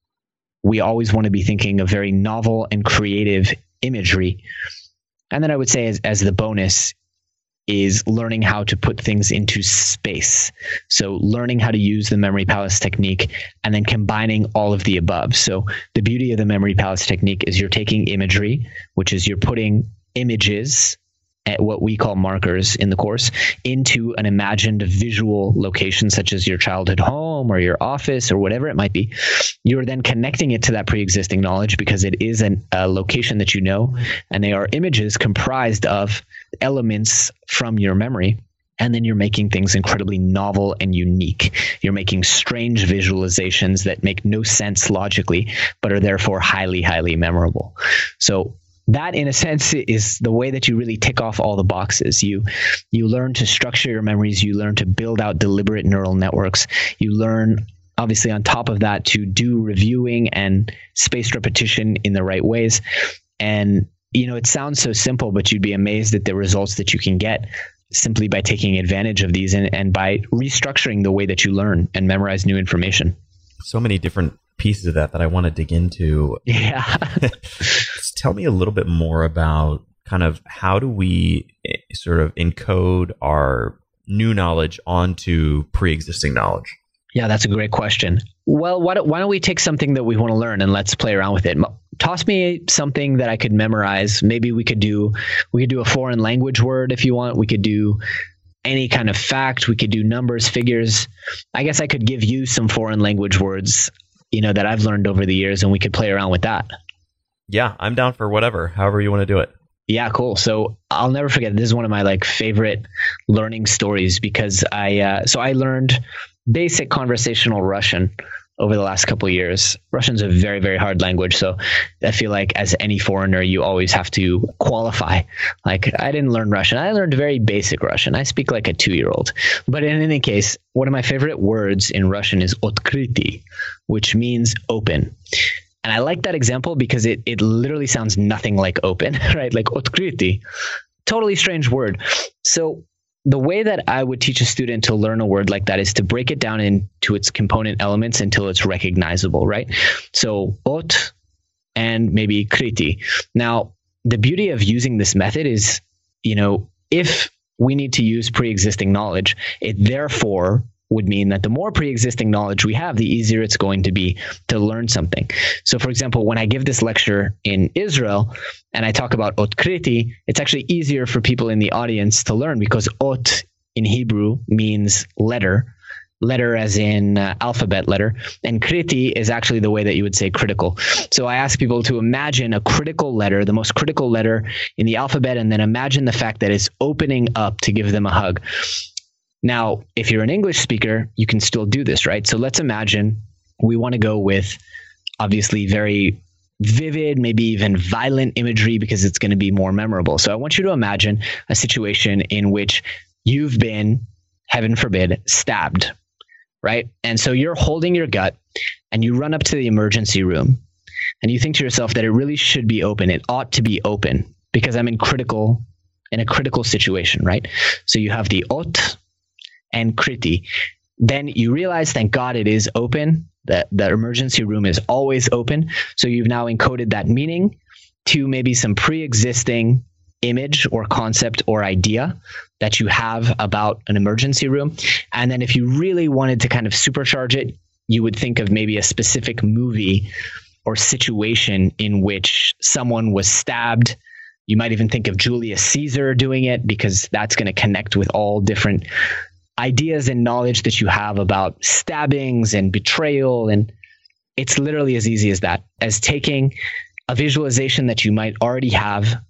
we always want to be thinking of very novel and creative imagery. And then I would say as, as the bonus is learning how to put things into space. So learning how to use the memory palace technique and then combining all of the above. So the beauty of the memory palace technique is you're taking imagery, which is you're putting images at what we call markers in the course into an imagined visual location, such as your childhood home or your office or whatever it might be. You're then connecting it to that pre-existing knowledge because it is an, a location that you know, and they are images comprised of elements from your memory. And then you're making things incredibly novel and unique. You're making strange visualizations that make no sense logically, but are therefore highly, highly memorable. So that, in a sense, is the way that you really tick off all the boxes. You you learn to structure your memories. You learn to build out deliberate neural networks. You learn, obviously, on top of that, to do reviewing and spaced repetition in the right ways. And, you know, it sounds so simple, but you'd be amazed at the results that you can get simply by taking advantage of these and, and by restructuring the way that you learn and memorize new information. So many different pieces of that that I want to dig into. Yeah. Just tell me a little bit more about kind of how do we sort of encode our new knowledge onto pre-existing knowledge? Yeah, that's a great question. Well, why don't, why don't we take something that we want to learn and let's play around with it? Toss me something that I could memorize. Maybe we could do we could do a foreign language word if you want. We could do any kind of fact. We could do numbers, figures. I guess I could give you some foreign language words, you know, that I've learned over the years, and we could play around with that. Yeah, I'm down for whatever, however you want to do it. Yeah, cool. So I'll never forget. This is one of my like favorite learning stories because I, uh, so I learned basic conversational Russian over the last couple of years. Russian's a very, very hard language. So I feel like as any foreigner, you always have to qualify. Like I didn't learn Russian. I learned very basic Russian. I speak like a two-year-old. But in any case, one of my favorite words in Russian is otkryty, which means open. And I like that example because it it literally sounds nothing like open, right? Like otkryty, totally strange word. So the way that I would teach a student to learn a word like that is to break it down into its component elements until it's recognizable, right? So ot and maybe kriti. Now, the beauty of using this method is, you know, if we need to use pre-existing knowledge, it therefore would mean that the more pre-existing knowledge we have, the easier it's going to be to learn something. So for example, when I give this lecture in Israel and I talk about otkryty, it's actually easier for people in the audience to learn because ot in Hebrew means letter, letter as in uh, alphabet letter, and kriti is actually the way that you would say critical. So I ask people to imagine a critical letter, the most critical letter in the alphabet, and then imagine the fact that it's opening up to give them a hug. Now, if you're an English speaker, you can still do this, right? So let's imagine we want to go with obviously very vivid, maybe even violent imagery because it's going to be more memorable. So I want you to imagine a situation in which you've been, heaven forbid, stabbed, right? And so you're holding your gut and you run up to the emergency room and you think to yourself that it really should be open. It ought to be open because I'm in critical, in a critical situation, right? So you have the ot and kriti. Then you realize, thank God it is open, that the emergency room is always open. So you've now encoded that meaning to maybe some pre-existing image or concept or idea that you have about an emergency room. And then if you really wanted to kind of supercharge it, you would think of maybe a specific movie or situation in which someone was stabbed. You might even think of Julius Caesar doing it because that's going to connect with all different ideas and knowledge that you have about stabbings and betrayal. And it's literally as easy as that, as taking a visualization that you might already have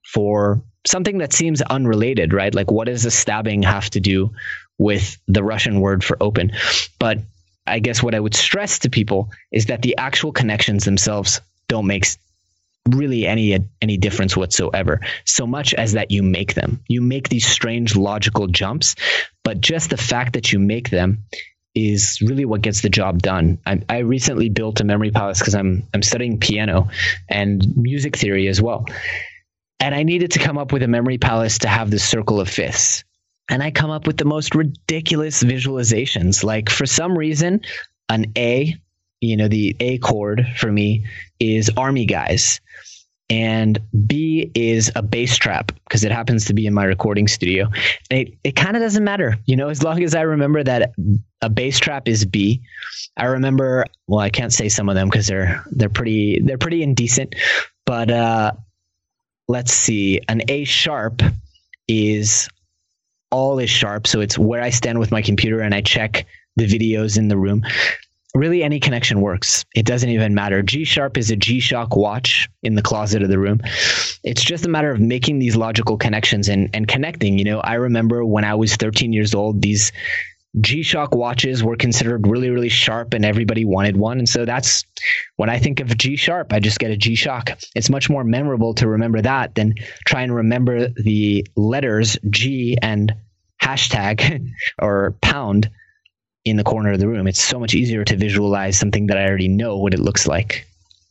for something that seems unrelated, right? Like what does a stabbing have to do with the Russian word for open? But I guess what I would stress to people is that the actual connections themselves don't make really any any difference whatsoever, so much as that you make them. You make these strange logical jumps, but just the fact that you make them is really what gets the job done. I, I recently built a memory palace because I'm I'm studying piano and music theory as well. And I needed to come up with a memory palace to have this circle of fifths. And I come up with the most ridiculous visualizations. Like for some reason, an A, you know, the A chord for me is army guys. And B is a bass trap because it happens to be in my recording studio. And it, it kind of doesn't matter, you know, as long as I remember that a bass trap is B. I remember, well, I can't say some of them because they're they're pretty they're pretty indecent. But uh, let's see, an A sharp is all is sharp. So it's where I stand with my computer and I check the videos in the room. Really, any connection works. It doesn't even matter. G sharp is a G-Shock watch in the closet of the room. It's just a matter of making these logical connections and, and connecting. You know, I remember when I was thirteen years old, these G-Shock watches were considered really, really sharp and everybody wanted one. And so that's when I think of G sharp, I just get a G-Shock. It's much more memorable to remember that than try and remember the letters G and hashtag or pound in the corner of the room. It's so much easier to visualize something that I already know what it looks like.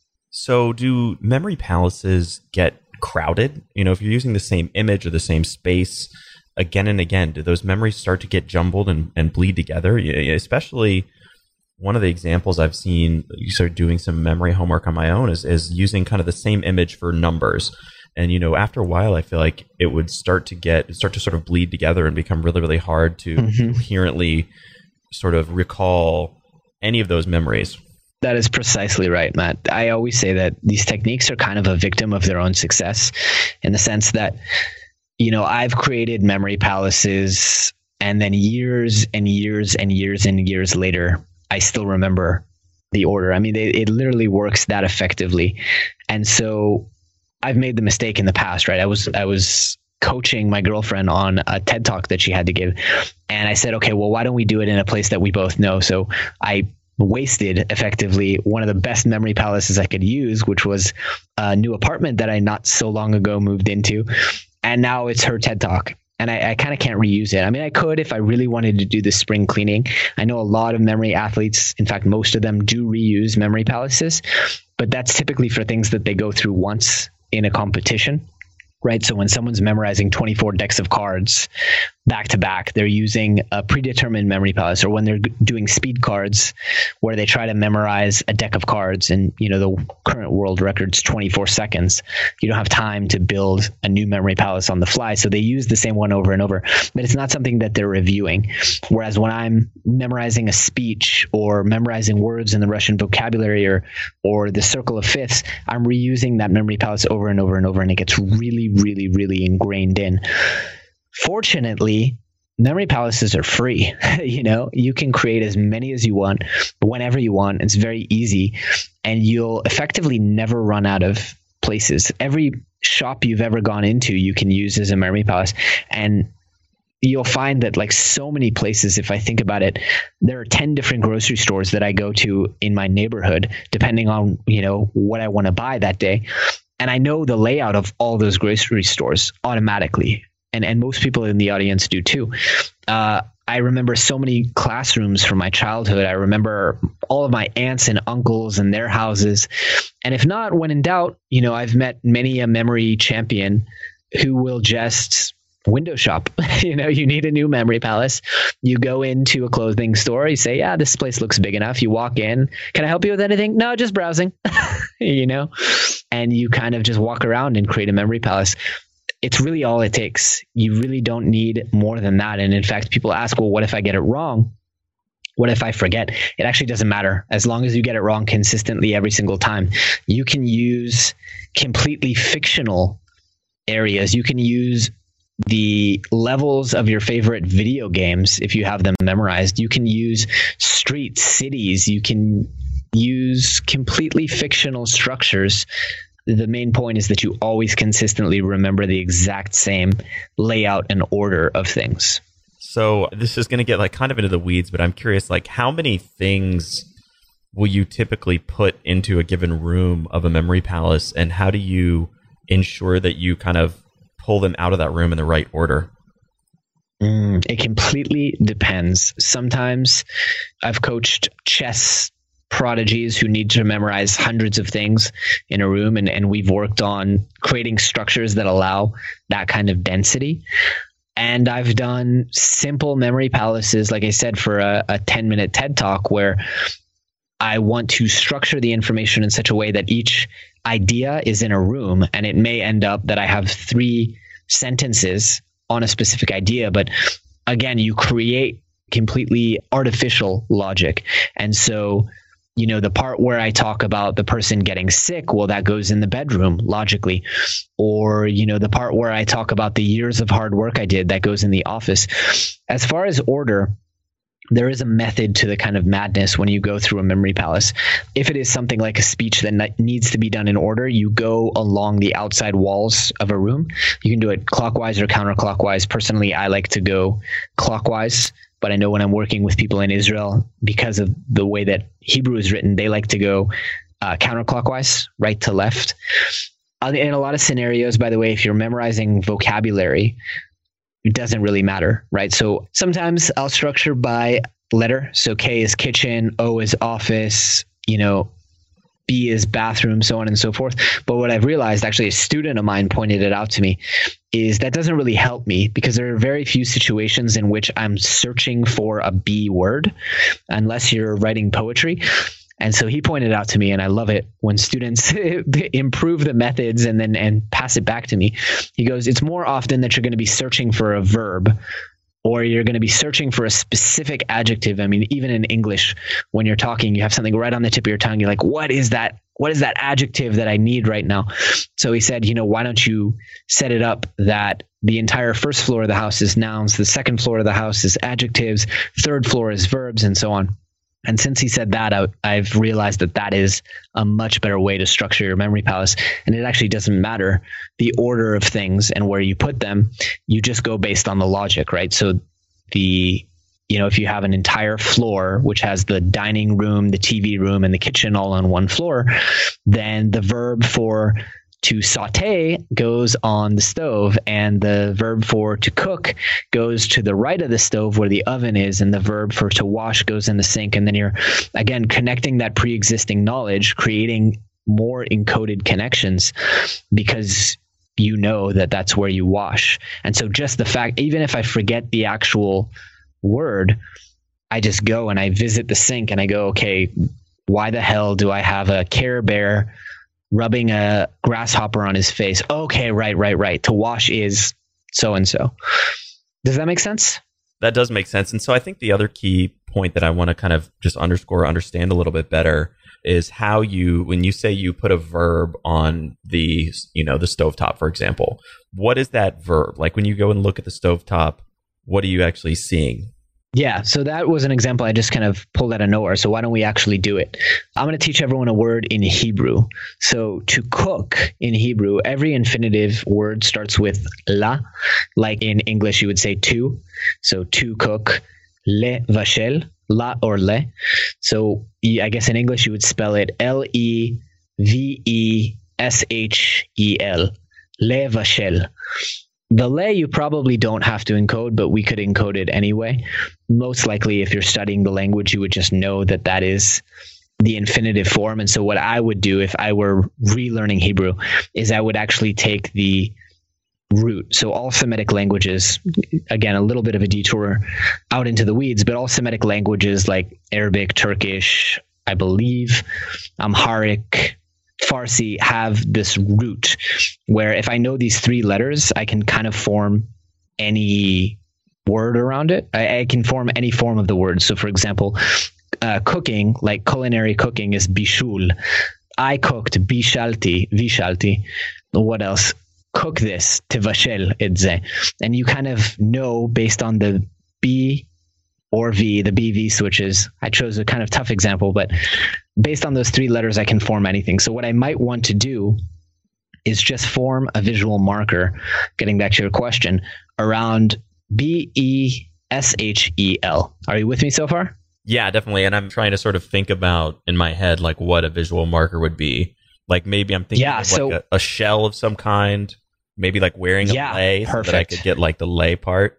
So do memory palaces get crowded? You know, if you're using the same image or the same space again and again, do those memories start to get jumbled and, and bleed together? Especially one of the examples I've seen, you start doing some memory homework on my own, is, is using kind of the same image for numbers. And, you know, after a while, I feel like it would start to get, start to sort of bleed together and become really, really hard to mm-hmm. coherently sort of recall any of those memories. That is precisely right, Matt. I always say that these techniques are kind of a victim of their own success in the sense that, you know, I've created memory palaces, and then years and years and years and years later, I still remember the order. I mean, it, it literally works that effectively. And so I've made the mistake in the past, right? I was, I was coaching my girlfriend on a TED Talk that she had to give. And I said, okay, well, why don't we do it in a place that we both know? So I wasted effectively one of the best memory palaces I could use, which was a new apartment that I not so long ago moved into. And now it's her TED Talk. And I, I kind of can't reuse it. I mean, I could if I really wanted to do the spring cleaning. I know a lot of memory athletes, in fact, most of them do reuse memory palaces, but that's typically for things that they go through once in a competition, right? So when someone's memorizing twenty-four decks of cards back to back, they're using a predetermined memory palace. Or when they're doing speed cards where they try to memorize a deck of cards, and you know the current world record's twenty-four seconds, you don't have time to build a new memory palace on the fly, so they use the same one over and over, but it's not something that they're reviewing. Whereas when I'm memorizing a speech or memorizing words in the Russian vocabulary, or or the circle of fifths, I'm reusing that memory palace over and over and over, and it gets really really really ingrained in. Fortunately, memory palaces are free. You know, you can create as many as you want, whenever you want. It's very easy, and you'll effectively never run out of places. Every shop you've ever gone into, you can use as a memory palace. And you'll find that, like so many places, if I think about it, there are ten different grocery stores that I go to in my neighborhood, depending on, you know, what I want to buy that day. And I know the layout of all those grocery stores automatically. And and most people in the audience do too. Uh, I remember so many classrooms from my childhood. I remember all of my aunts and uncles and their houses. And if not, when in doubt, you know, I've met many a memory champion who will just window shop. You know, you need a new memory palace. You go into a clothing store. You say, yeah, this place looks big enough. You walk in. Can I help you with anything? No, just browsing. You know, and you kind of just walk around and create a memory palace. It's really all it takes. You really don't need more than that. And in fact, people ask, well, what if I get it wrong? What if I forget? It actually doesn't matter. As long as you get it wrong consistently every single time. You can use completely fictional areas. You can use the levels of your favorite video games if you have them memorized. You can use streets, cities. You can use completely fictional structures. The main point is that you always consistently remember the exact same layout and order of things. So this is going to get like kind of into the weeds, but I'm curious, like how many things will you typically put into a given room of a memory palace, and how do you ensure that you kind of pull them out of that room in the right order? Mm, it completely depends. Sometimes I've coached chess prodigies who need to memorize hundreds of things in a room, and, and we've worked on creating structures that allow that kind of density. And I've done simple memory palaces, like I said, for a, a ten minute TED Talk, where I want to structure the information in such a way that each idea is in a room, and it may end up that I have three sentences on a specific idea, but again, you create completely artificial logic. And so, you know, the part where I talk about the person getting sick, well, that goes in the bedroom logically. Or, you know, the part where I talk about the years of hard work I did, that goes in the office. As far as order, there is a method to the kind of madness when you go through a memory palace. If it is something like a speech that needs to be done in order, you go along the outside walls of a room. You can do it clockwise or counterclockwise. Personally, I like to go clockwise. But I know when I'm working with people in Israel, because of the way that Hebrew is written, they like to go uh, counterclockwise, right to left. In a lot of scenarios, by the way, if you're memorizing vocabulary, it doesn't really matter, right? So sometimes I'll structure by letter. So K is kitchen, O is office, you know, B is bathroom, so on and so forth. But what I've realized, actually a student of mine pointed it out to me, is that doesn't really help me, because there are very few situations in which I'm searching for a B word, unless you're writing poetry. And so he pointed out to me, and I love it when students improve the methods and then and pass it back to me. He goes, it's more often that you're going to be searching for a verb or you're going to be searching for a specific adjective. I mean, even in English, when you're talking, you have something right on the tip of your tongue. You're like, what is that? What is that adjective that I need right now? So he said, you know, why don't you set it up that the entire first floor of the house is nouns, the second floor of the house is adjectives, third floor is verbs, and so on. And since he said that, I, I've realized that that is a much better way to structure your memory palace. And it actually doesn't matter the order of things and where you put them. You just go based on the logic, right? So the, you know, if you have an entire floor, which has the dining room, the T V room, and the kitchen all on one floor, then the verb for to saute goes on the stove, and the verb for to cook goes to the right of the stove where the oven is, and the verb for to wash goes in the sink. And then you're, again, connecting that pre-existing knowledge, creating more encoded connections because you know that that's where you wash. And so just the fact, even if I forget the actual word, I just go and I visit the sink and I go, okay, why the hell do I have a Care Bear rubbing a grasshopper on his face? Okay, right, right, right. To wash is so-and-so. Does that make sense? That does make sense. And so I think the other key point that I want to kind of just underscore, understand a little bit better is how you, when you say you put a verb on the, you know, the stovetop, for example, what is that verb? Like when you go and look at the stovetop, what are you actually seeing? Yeah, so that was an example I just kind of pulled out of nowhere. So why don't we actually do it? I'm going to teach everyone a word in Hebrew. So to cook in Hebrew, every infinitive word starts with la. Like in English, you would say to. So to cook, le vashel, la or le. So I guess in English, you would spell it L E V E S H E L, le vashel. The le you probably don't have to encode, but we could encode it anyway. Most likely, if you're studying the language, you would just know that that is the infinitive form. And so what I would do if I were relearning Hebrew is I would actually take the root. So all Semitic languages, again, a little bit of a detour out into the weeds, but all Semitic languages like Arabic, Turkish, I believe, Amharic, Farsi have this root where if I know these three letters, I can kind of form any word around it. I, I can form any form of the word. So for example, uh, cooking, like culinary cooking is bishul. I cooked, bishalti, vishalti. What else? Cook this, tivashel edze. And you kind of know based on the B or V, the B V switches. I chose a kind of tough example, but based on those three letters, I can form anything. So what I might want to do is just form a visual marker, getting back to your question, around B E S H E L. Are you with me so far? Yeah, definitely. And I'm trying to sort of think about in my head, like what a visual marker would be. Like maybe I'm thinking yeah, of so, like a, a shell of some kind, maybe like wearing a yeah, lei so that I could get like the lei part.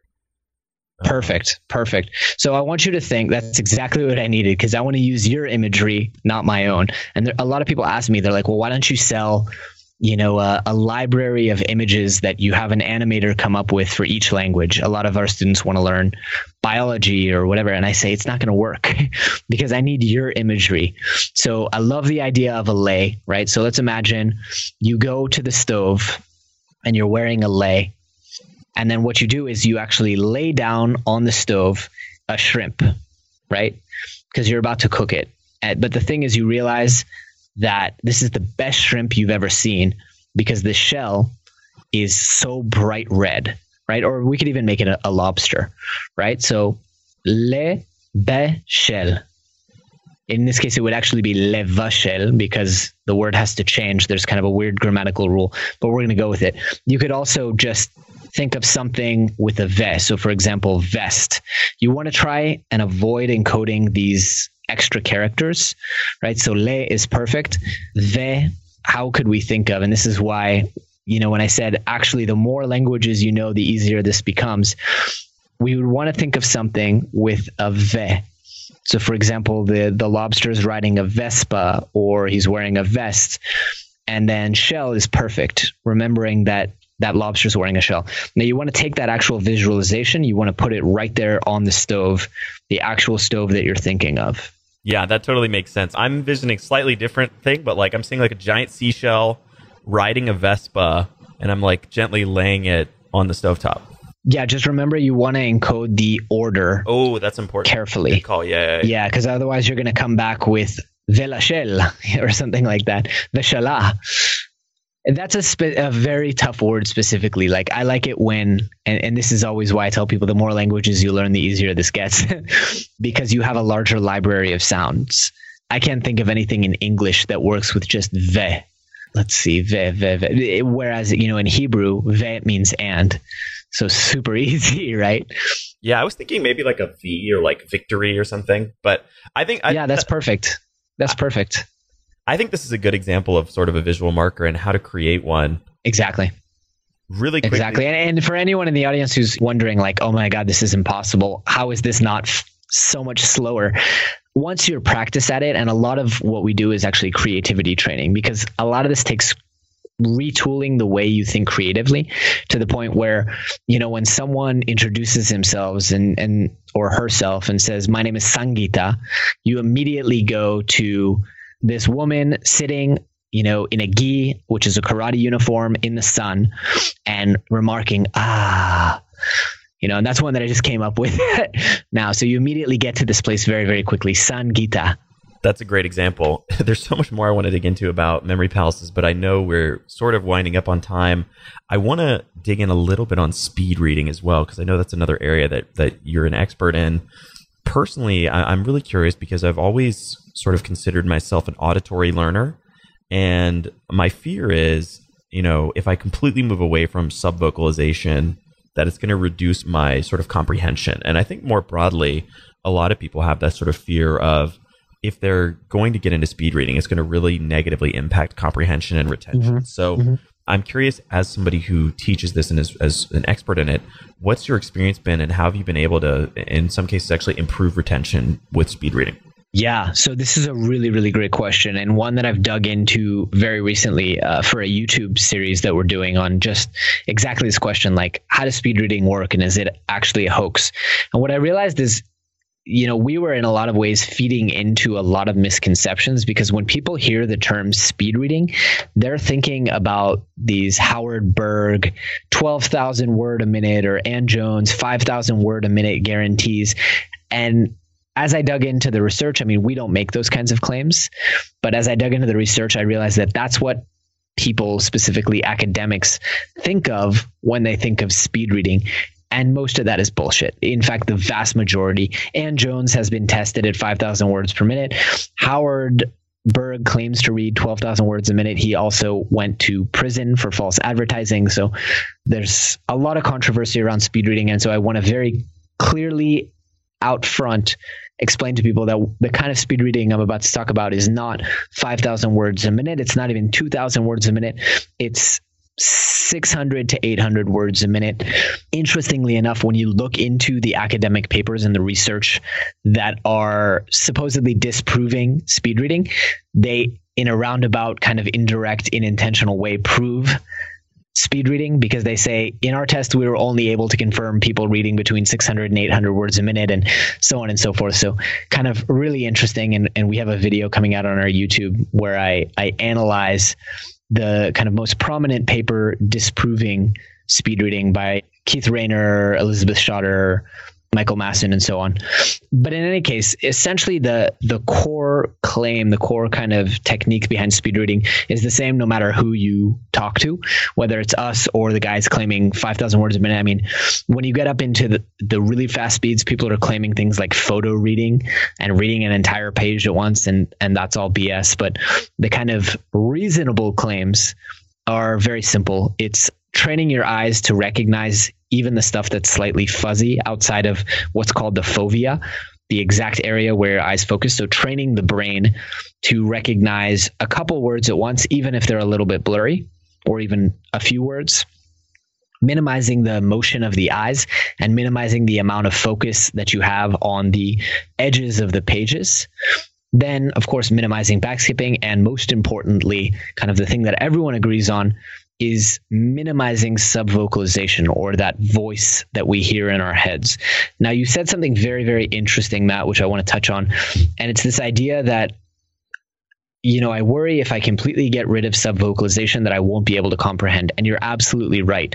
Perfect. Perfect. So I want you to think that's exactly what I needed because I want to use your imagery, not my own. And there, a lot of people ask me, they're like, well, why don't you sell, you know, a, a library of images that you have an animator come up with for each language? A lot of our students want to learn biology or whatever. And I say, it's not going to work because I need your imagery. So I love the idea of a lei, right? So let's imagine you go to the stove and you're wearing a lei. And then what you do is you actually lay down on the stove a shrimp, right? Because you're about to cook it. But the thing is, you realize that this is the best shrimp you've ever seen because the shell is so bright red, right? Or we could even make it a, a lobster, right? So le beshel. In this case, it would actually be le vashel because the word has to change. There's kind of a weird grammatical rule, but we're going to go with it. You could also just think of something with a ve. So for example, vest. You want to try and avoid encoding these extra characters, right? So le is perfect. Ve, how could we think of? And this is why, you know, when I said actually the more languages you know, the easier this becomes. We would want to think of something with a ve. So for example, the, the lobster is riding a Vespa or he's wearing a vest. And then shell is perfect, remembering that that lobster's wearing a shell. Now you want to take that actual visualization, you want to put it right there on the stove, the actual stove that you're thinking of. Yeah, that totally makes sense. I'm envisioning a slightly different thing, but like I'm seeing like a giant seashell riding a Vespa, and I'm like gently laying it on the stovetop. Yeah, just remember you want to encode the order. Oh, that's important. Carefully. Good call. Yeah. Yeah, because yeah, otherwise you're going to come back with velachel or something like that. Veshala. That's a, spe- a very tough word specifically. Like I like it when, and, and this is always why I tell people the more languages you learn, the easier this gets because you have a larger library of sounds. I can't think of anything in English that works with just ve. Let's see, ve, ve, ve. Whereas, you know, in Hebrew, ve means and. So super easy, right? Yeah, I was thinking maybe like a V or like victory or something. But I think... I, yeah, that's perfect. That's perfect. I think this is a good example of sort of a visual marker and how to create one. Exactly. Really quickly. Exactly. And, and for anyone in the audience who's wondering like, oh my God, this is impossible. How is this not f- so much slower? Once you're practice at it, and a lot of what we do is actually creativity training, because a lot of this takes retooling the way you think creatively to the point where, you know, when someone introduces themselves and, and or herself and says, my name is Sangeeta, you immediately go to this woman sitting, you know, in a gi, which is a karate uniform in the sun, and remarking, ah, you know, and that's one that I just came up with now. So you immediately get to this place very, very quickly. Sangeeta. That's a great example. There's so much more I want to dig into about memory palaces, but I know we're sort of winding up on time. I want to dig in a little bit on speed reading as well, because I know that's another area that, that you're an expert in. Personally, I, I'm really curious because I've always sort of considered myself an auditory learner. And my fear is, you know, if I completely move away from subvocalization, that it's going to reduce my sort of comprehension. And I think more broadly, a lot of people have that sort of fear of, if they're going to get into speed reading, it's going to really negatively impact comprehension and retention. Mm-hmm. So mm-hmm. I'm curious, as somebody who teaches this and is as an expert in it, what's your experience been and how have you been able to, in some cases, actually improve retention with speed reading? Yeah, so this is a really, really great question, and one that I've dug into very recently uh, for a YouTube series that we're doing on just exactly this question, like how does speed reading work and is it actually a hoax? And what I realized is, you know, we were in a lot of ways feeding into a lot of misconceptions, because when people hear the term speed reading, they're thinking about these Howard Berg twelve thousand word a minute or Ann Jones five thousand word a minute guarantees. And as I dug into the research, I mean, we don't make those kinds of claims, but as I dug into the research, I realized that that's what people, specifically academics, think of when they think of speed reading. And most of that is bullshit. In fact, the vast majority. Ann Jones has been tested at five thousand words per minute. Howard Berg claims to read twelve thousand words a minute. He also went to prison for false advertising. So there's a lot of controversy around speed reading. And so I want to very clearly out front explain to people that the kind of speed reading I'm about to talk about is not five thousand words a minute. It's not even two thousand words a minute. It's six hundred to eight hundred words a minute. Interestingly enough, when you look into the academic papers and the research that are supposedly disproving speed reading, they, in a roundabout kind of indirect, unintentional way, prove speed reading, because they say in our test, we were only able to confirm people reading between six hundred and eight hundred words a minute and so on and so forth. So kind of really interesting. And, and we have a video coming out on our YouTube where I, I analyze the kind of most prominent paper disproving speed reading by Keith Rayner, Elizabeth Schotter, Michael Masson, and so on. But in any case, essentially the the core claim, the core kind of technique behind speed reading is the same no matter who you talk to, whether it's us or the guys claiming five thousand words a minute. I mean, when you get up into the, the really fast speeds, people are claiming things like photo reading and reading an entire page at once, and, and that's all B S. But the kind of reasonable claims are very simple. It's training your eyes to recognize even the stuff that's slightly fuzzy outside of what's called the fovea, the exact area where your eyes focus. So training the brain to recognize a couple words at once, even if they're a little bit blurry, or even a few words. Minimizing the motion of the eyes and minimizing the amount of focus that you have on the edges of the pages. Then, of course, minimizing backskipping. And most importantly, kind of the thing that everyone agrees on is minimizing subvocalization, or that voice that we hear in our heads. Now, you said something very, very interesting, Matt, which I want to touch on. And it's this idea that, you know, I worry if I completely get rid of subvocalization that I won't be able to comprehend. And you're absolutely right.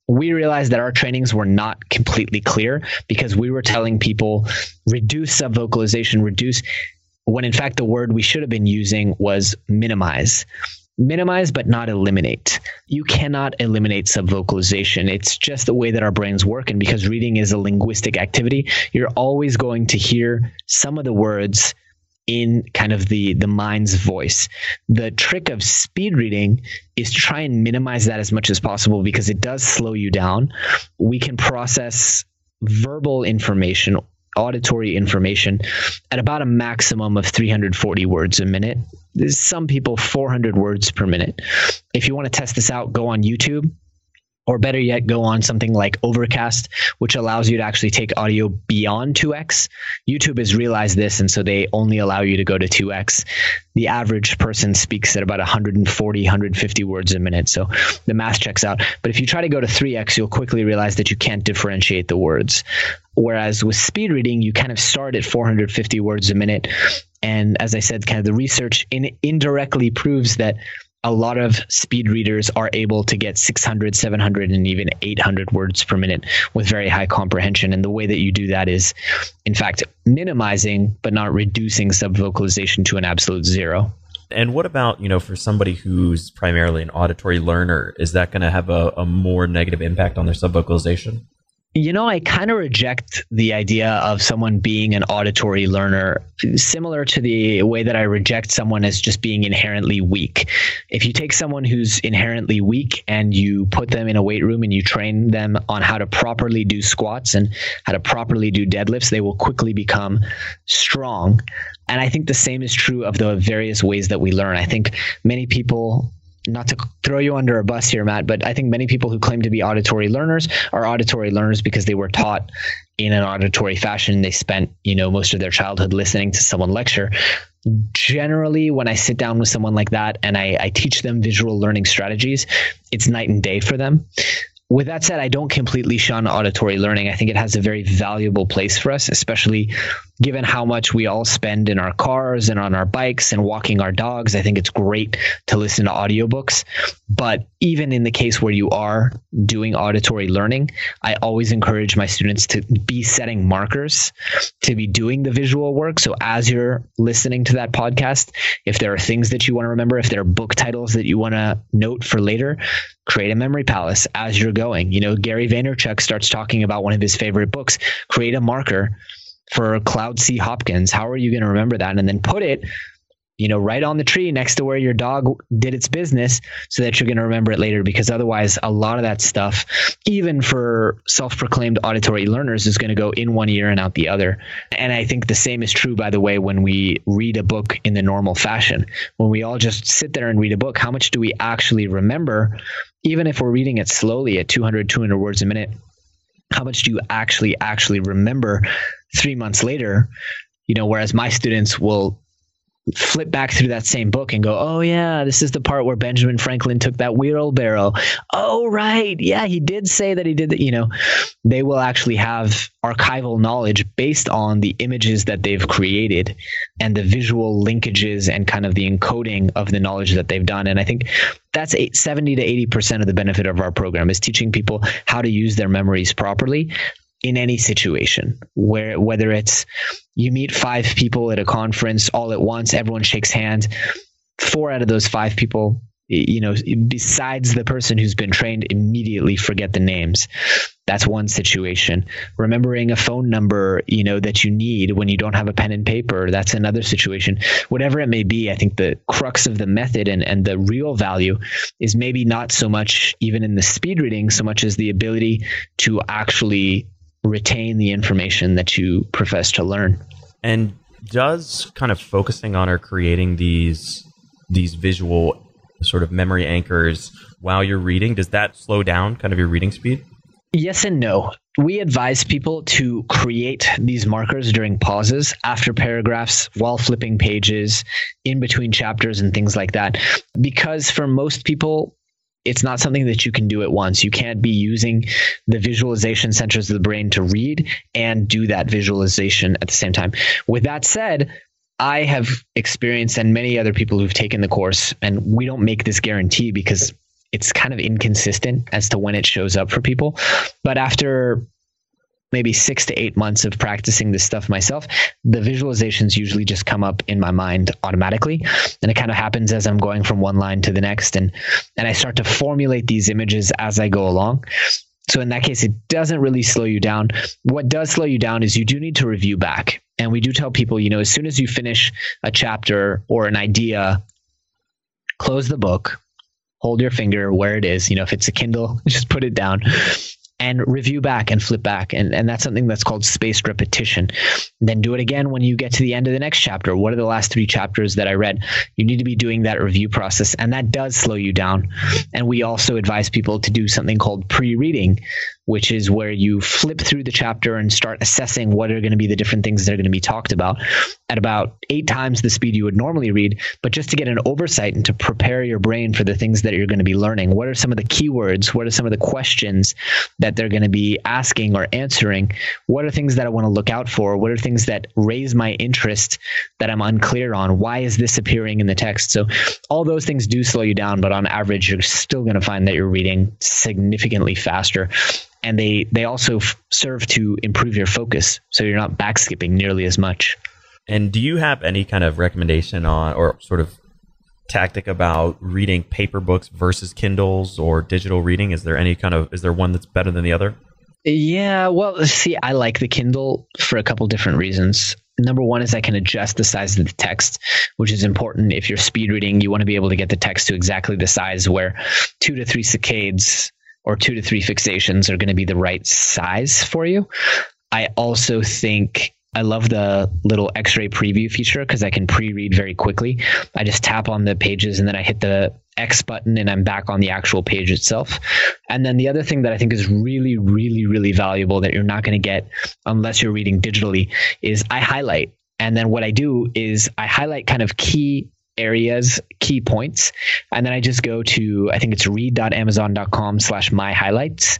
we realized that our trainings were not completely clear because we were telling people reduce subvocalization, reduce, when in fact the word we should have been using was minimize. Minimize, but not eliminate. You cannot eliminate subvocalization. It's just the way that our brains work. And because reading is a linguistic activity, you're always going to hear some of the words in kind of the, the mind's voice. The trick of speed reading is to try and minimize that as much as possible because it does slow you down. We can process verbal information, auditory information at about a maximum of three hundred forty words a minute. There's some people four hundred words per minute. If you want to test this out, go on YouTube, or better yet, go on something like Overcast, which allows you to actually take audio beyond two x. YouTube has realized this, and so they only allow you to go to two x. The average person speaks at about one hundred forty, one hundred fifty words a minute, so the math checks out. But if you try to go to three x, you'll quickly realize that you can't differentiate the words. Whereas with speed reading, you kind of start at four hundred fifty words a minute. And as I said, kind of the research in, indirectly proves that a lot of speed readers are able to get six hundred, seven hundred, and even eight hundred words per minute with very high comprehension. And the way that you do that is, in fact, minimizing but not reducing subvocalization to an absolute zero. And what about, you know, for somebody who's primarily an auditory learner, is that going to have a, a more negative impact on their subvocalization? You know, I kind of reject the idea of someone being an auditory learner, similar to the way that I reject someone as just being inherently weak. If you take someone who's inherently weak and you put them in a weight room and you train them on how to properly do squats and how to properly do deadlifts, they will quickly become strong. And I think the same is true of the various ways that we learn. I think many people, not to throw you under a bus here, Matt, but I think many people who claim to be auditory learners are auditory learners because they were taught in an auditory fashion. They spent, you know, most of their childhood listening to someone lecture. Generally, when I sit down with someone like that and I, I teach them visual learning strategies, it's night and day for them. With that said, I don't completely shun auditory learning. I think it has a very valuable place for us, especially given how much we all spend in our cars and on our bikes and walking our dogs. I think it's great to listen to audiobooks. But even in the case where you are doing auditory learning, I always encourage my students to be setting markers, to be doing the visual work. So as you're listening to that podcast, if there are things that you want to remember, if there are book titles that you want to note for later, create a memory palace as you're going. You know, Gary Vaynerchuk starts talking about one of his favorite books. Create a marker for Cloud C. Hopkins. How are you going to remember that? And then put it, you know, right on the tree next to where your dog did its business so that you're going to remember it later, because otherwise a lot of that stuff, even for self-proclaimed auditory learners, is going to go in one ear and out the other. And I think the same is true, by the way, when we read a book in the normal fashion. When we all just sit there and read a book, how much do we actually remember? Even if we're reading it slowly at two hundred, two hundred words a minute, how much do you actually, actually remember three months later? You know, whereas my students will flip back through that same book and go, oh yeah, this is the part where Benjamin Franklin took that wheelbarrow. Oh, right. Yeah, he did say that he did that. You know, they will actually have archival knowledge based on the images that they've created and the visual linkages and kind of the encoding of the knowledge that they've done. And I think that's eight, seventy to eighty percent of the benefit of our program, is teaching people how to use their memories properly in any situation, where whether it's you meet five people at a conference all at once, everyone shakes hands, four out of those five people, you know, besides the person who's been trained, immediately forget the names. That's one situation. Remembering a phone number, you know, that you need when you don't have a pen and paper, that's another situation. Whatever it may be, I think the crux of the method and, and the real value is maybe not so much even in the speed reading, so much as the ability to actually retain the information that you profess to learn. And does kind of focusing on or creating these these visual sort of memory anchors while you're reading, does that slow down kind of your reading speed? Yes and no. We advise people to create these markers during pauses, after paragraphs, while flipping pages, in between chapters and things like that. Because for most people, it's not something that you can do at once. You can't be using the visualization centers of the brain to read and do that visualization at the same time. With that said, I have experienced, and many other people who've taken the course, and we don't make this guarantee because it's kind of inconsistent as to when it shows up for people. But after maybe six to eight months of practicing this stuff myself, the visualizations usually just come up in my mind automatically. And it kind of happens as I'm going from one line to the next. And, and I start to formulate these images as I go along. So in that case, it doesn't really slow you down. What does slow you down is you do need to review back. And we do tell people, you know, as soon as you finish a chapter or an idea, close the book, hold your finger where it is. You know, if it's a Kindle, just put it down and review back and flip back. And, and that's something that's called spaced repetition. And then do it again when you get to the end of the next chapter. What are the last three chapters that I read? You need to be doing that review process, and that does slow you down. And we also advise people to do something called pre-reading, which is where you flip through the chapter and start assessing what are going to be the different things that are going to be talked about at about eight times the speed you would normally read, but just to get an oversight and to prepare your brain for the things that you're going to be learning. What are some of the keywords? What are some of the questions that they're going to be asking or answering? What are things that I want to look out for? What are things that raise my interest that I'm unclear on? Why is this appearing in the text? So all those things do slow you down, but on average, you're still going to find that you're reading significantly faster. And they, they also f- serve to improve your focus, so you're not back skipping nearly as much. And do you have any kind of recommendation on or sort of tactic about reading paper books versus Kindles or digital reading? Is there any kind of, is there one that's better than the other? Yeah, well, see, I like the Kindle for a couple different reasons. Number one is I can adjust the size of the text, which is important. If you're speed reading, you want to be able to get the text to exactly the size where two to three saccades or two to three fixations are going to be the right size for you. I also think I love the little X-ray preview feature because I can pre-read very quickly. I just tap on the pages and then I hit the X button and I'm back on the actual page itself. And then the other thing that I think is really, really, really valuable that you're not going to get unless you're reading digitally is I highlight. And then what I do is I highlight kind of key areas, key points. And then I just go to, I think it's read.amazon.com slash my highlights.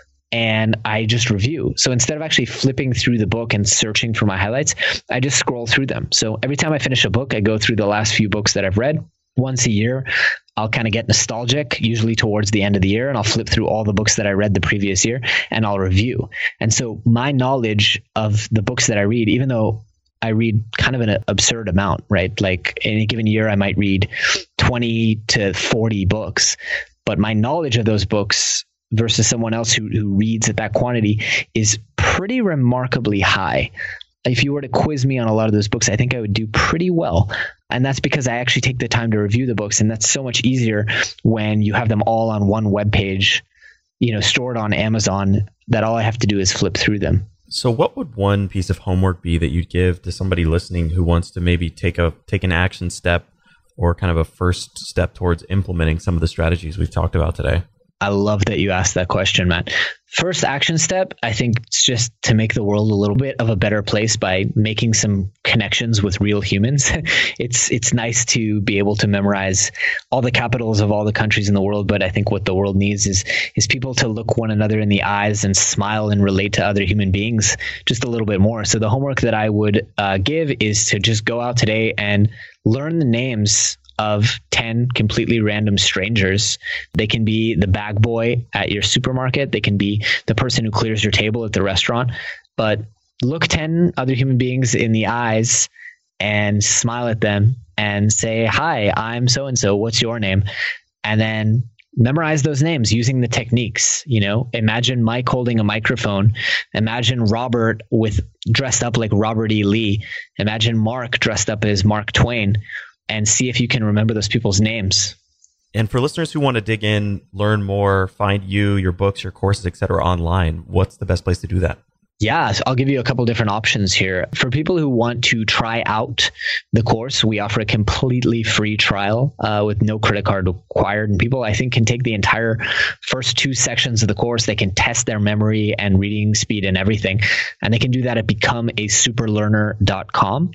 And I just review. So instead of actually flipping through the book and searching for my highlights, I just scroll through them. So every time I finish a book, I go through the last few books that I've read. Once a year, I'll kind of get nostalgic, usually towards the end of the year, and I'll flip through all the books that I read the previous year and I'll review. And so my knowledge of the books that I read, even though I read kind of an absurd amount, right? Like in a given year, I might read twenty to forty books, but my knowledge of those books versus someone else who, who reads at that quantity is pretty remarkably high. If you were to quiz me on a lot of those books, I think I would do pretty well. And that's because I actually take the time to review the books. And that's so much easier when you have them all on one web page, you know, stored on Amazon, that all I have to do is flip through them. So what would one piece of homework be that you'd give to somebody listening who wants to maybe take a take an action step or kind of a first step towards implementing some of the strategies we've talked about today? I love that you asked that question, Matt. First action step, I think it's just to make the world a little bit of a better place by making some connections with real humans. It's it's nice to be able to memorize all the capitals of all the countries in the world, but I think what the world needs is is people to look one another in the eyes and smile and relate to other human beings just a little bit more. So the homework that I would uh, give is to just go out today and learn the names of ten completely random strangers. They can be the bag boy at your supermarket. They can be the person who clears your table at the restaurant. But look ten other human beings in the eyes and smile at them and say, "Hi, I'm so-and-so. What's your name?" And then memorize those names using the techniques. You know, imagine Mike holding a microphone. Imagine Robert with dressed up like Robert E. Lee. Imagine Mark dressed up as Mark Twain. And see if you can remember those people's names. And for listeners who want to dig in, learn more, find you, your books, your courses, et cetera, online, what's the best place to do that? Yeah, so I'll give you a couple different options here. For people who want to try out the course, we offer a completely free trial uh, with no credit card required. And people, I think, can take the entire first two sections of the course. They can test their memory and reading speed and everything. And they can do that at become a super learner dot com.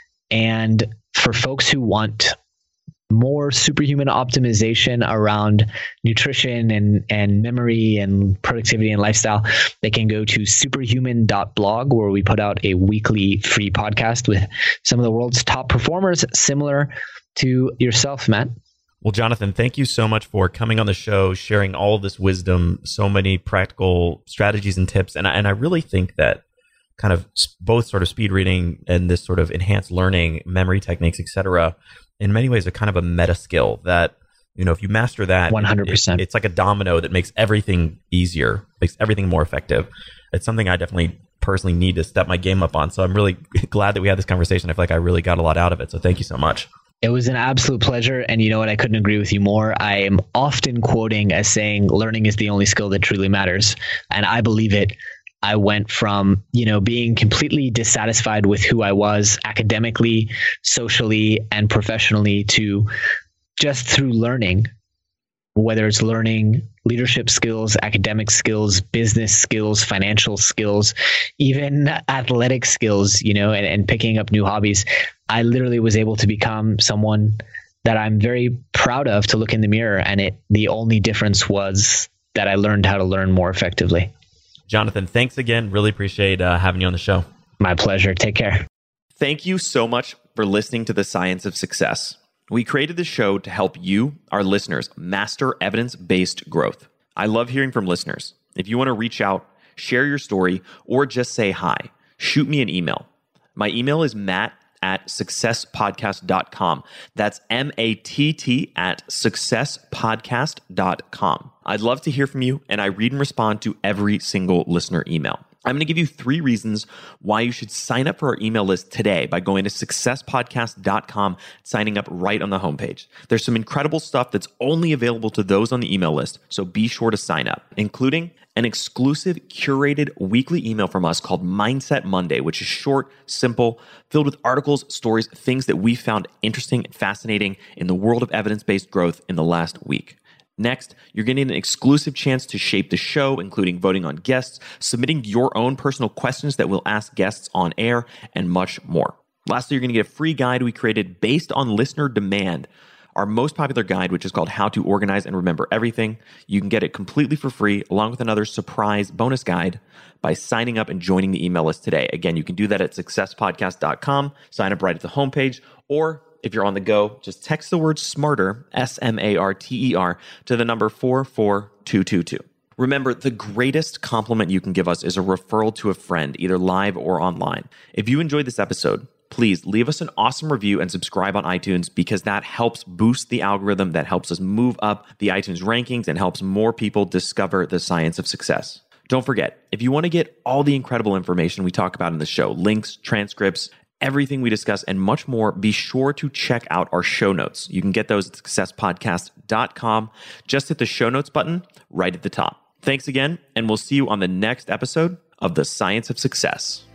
And for folks who want more superhuman optimization around nutrition and, and memory and productivity and lifestyle, they can go to superhuman dot blog, where we put out a weekly free podcast with some of the world's top performers, similar to yourself, Matt. Well, Jonathan, thank you so much for coming on the show, sharing all of this wisdom, so many practical strategies and tips. And I, and I really think that kind of both sort of speed reading and this sort of enhanced learning, memory techniques, et cetera, in many ways are kind of a meta skill that, you know, if you master that, one hundred percent. It, it's like a domino that makes everything easier, makes everything more effective. It's something I definitely personally need to step my game up on. So I'm really glad that we had this conversation. I feel like I really got a lot out of it. So thank you so much. It was an absolute pleasure. And you know what? I couldn't agree with you more. I am often quoting as saying, learning is the only skill that truly matters. And I believe it. I went from, you know, being completely dissatisfied with who I was academically, socially, and professionally to just through learning, whether it's learning leadership skills, academic skills, business skills, financial skills, even athletic skills, you know, and, and picking up new hobbies. I literally was able to become someone that I'm very proud of to look in the mirror. And it, the only difference was that I learned how to learn more effectively. Jonathan, thanks again. Really appreciate uh, having you on the show. My pleasure. Take care. Thank you so much for listening to The Science of Success. We created this show to help you, our listeners, master evidence-based growth. I love hearing from listeners. If you want to reach out, share your story, or just say hi, shoot me an email. My email is matt at success podcast dot com. That's M A T T at success podcast dot com. I'd love to hear from you, and I read and respond to every single listener email. I'm going to give you three reasons why you should sign up for our email list today by going to success podcast dot com, signing up right on the homepage. There's some incredible stuff that's only available to those on the email list, so be sure to sign up, including an exclusive curated weekly email from us called Mindset Monday, which is short, simple, filled with articles, stories, things that we found interesting and fascinating in the world of evidence-based growth in the last week. Next, you're getting an exclusive chance to shape the show, including voting on guests, submitting your own personal questions that we'll ask guests on air, and much more. Lastly, you're going to get a free guide we created based on listener demand, our most popular guide, which is called How to Organize and Remember Everything. You can get it completely for free, along with another surprise bonus guide by signing up and joining the email list today. Again, you can do that at success podcast dot com, sign up right at the homepage, or if you're on the go, just text the word SMARTER, S M A R T E R, to the number four four two two two. Remember, the greatest compliment you can give us is a referral to a friend, either live or online. If you enjoyed this episode, please leave us an awesome review and subscribe on iTunes, because that helps boost the algorithm, that helps us move up the iTunes rankings and helps more people discover the science of success. Don't forget, if you want to get all the incredible information we talk about in the show, links, transcripts, everything we discuss, and much more, be sure to check out our show notes. You can get those at success podcast dot com. Just hit the show notes button right at the top. Thanks again, and we'll see you on the next episode of The Science of Success.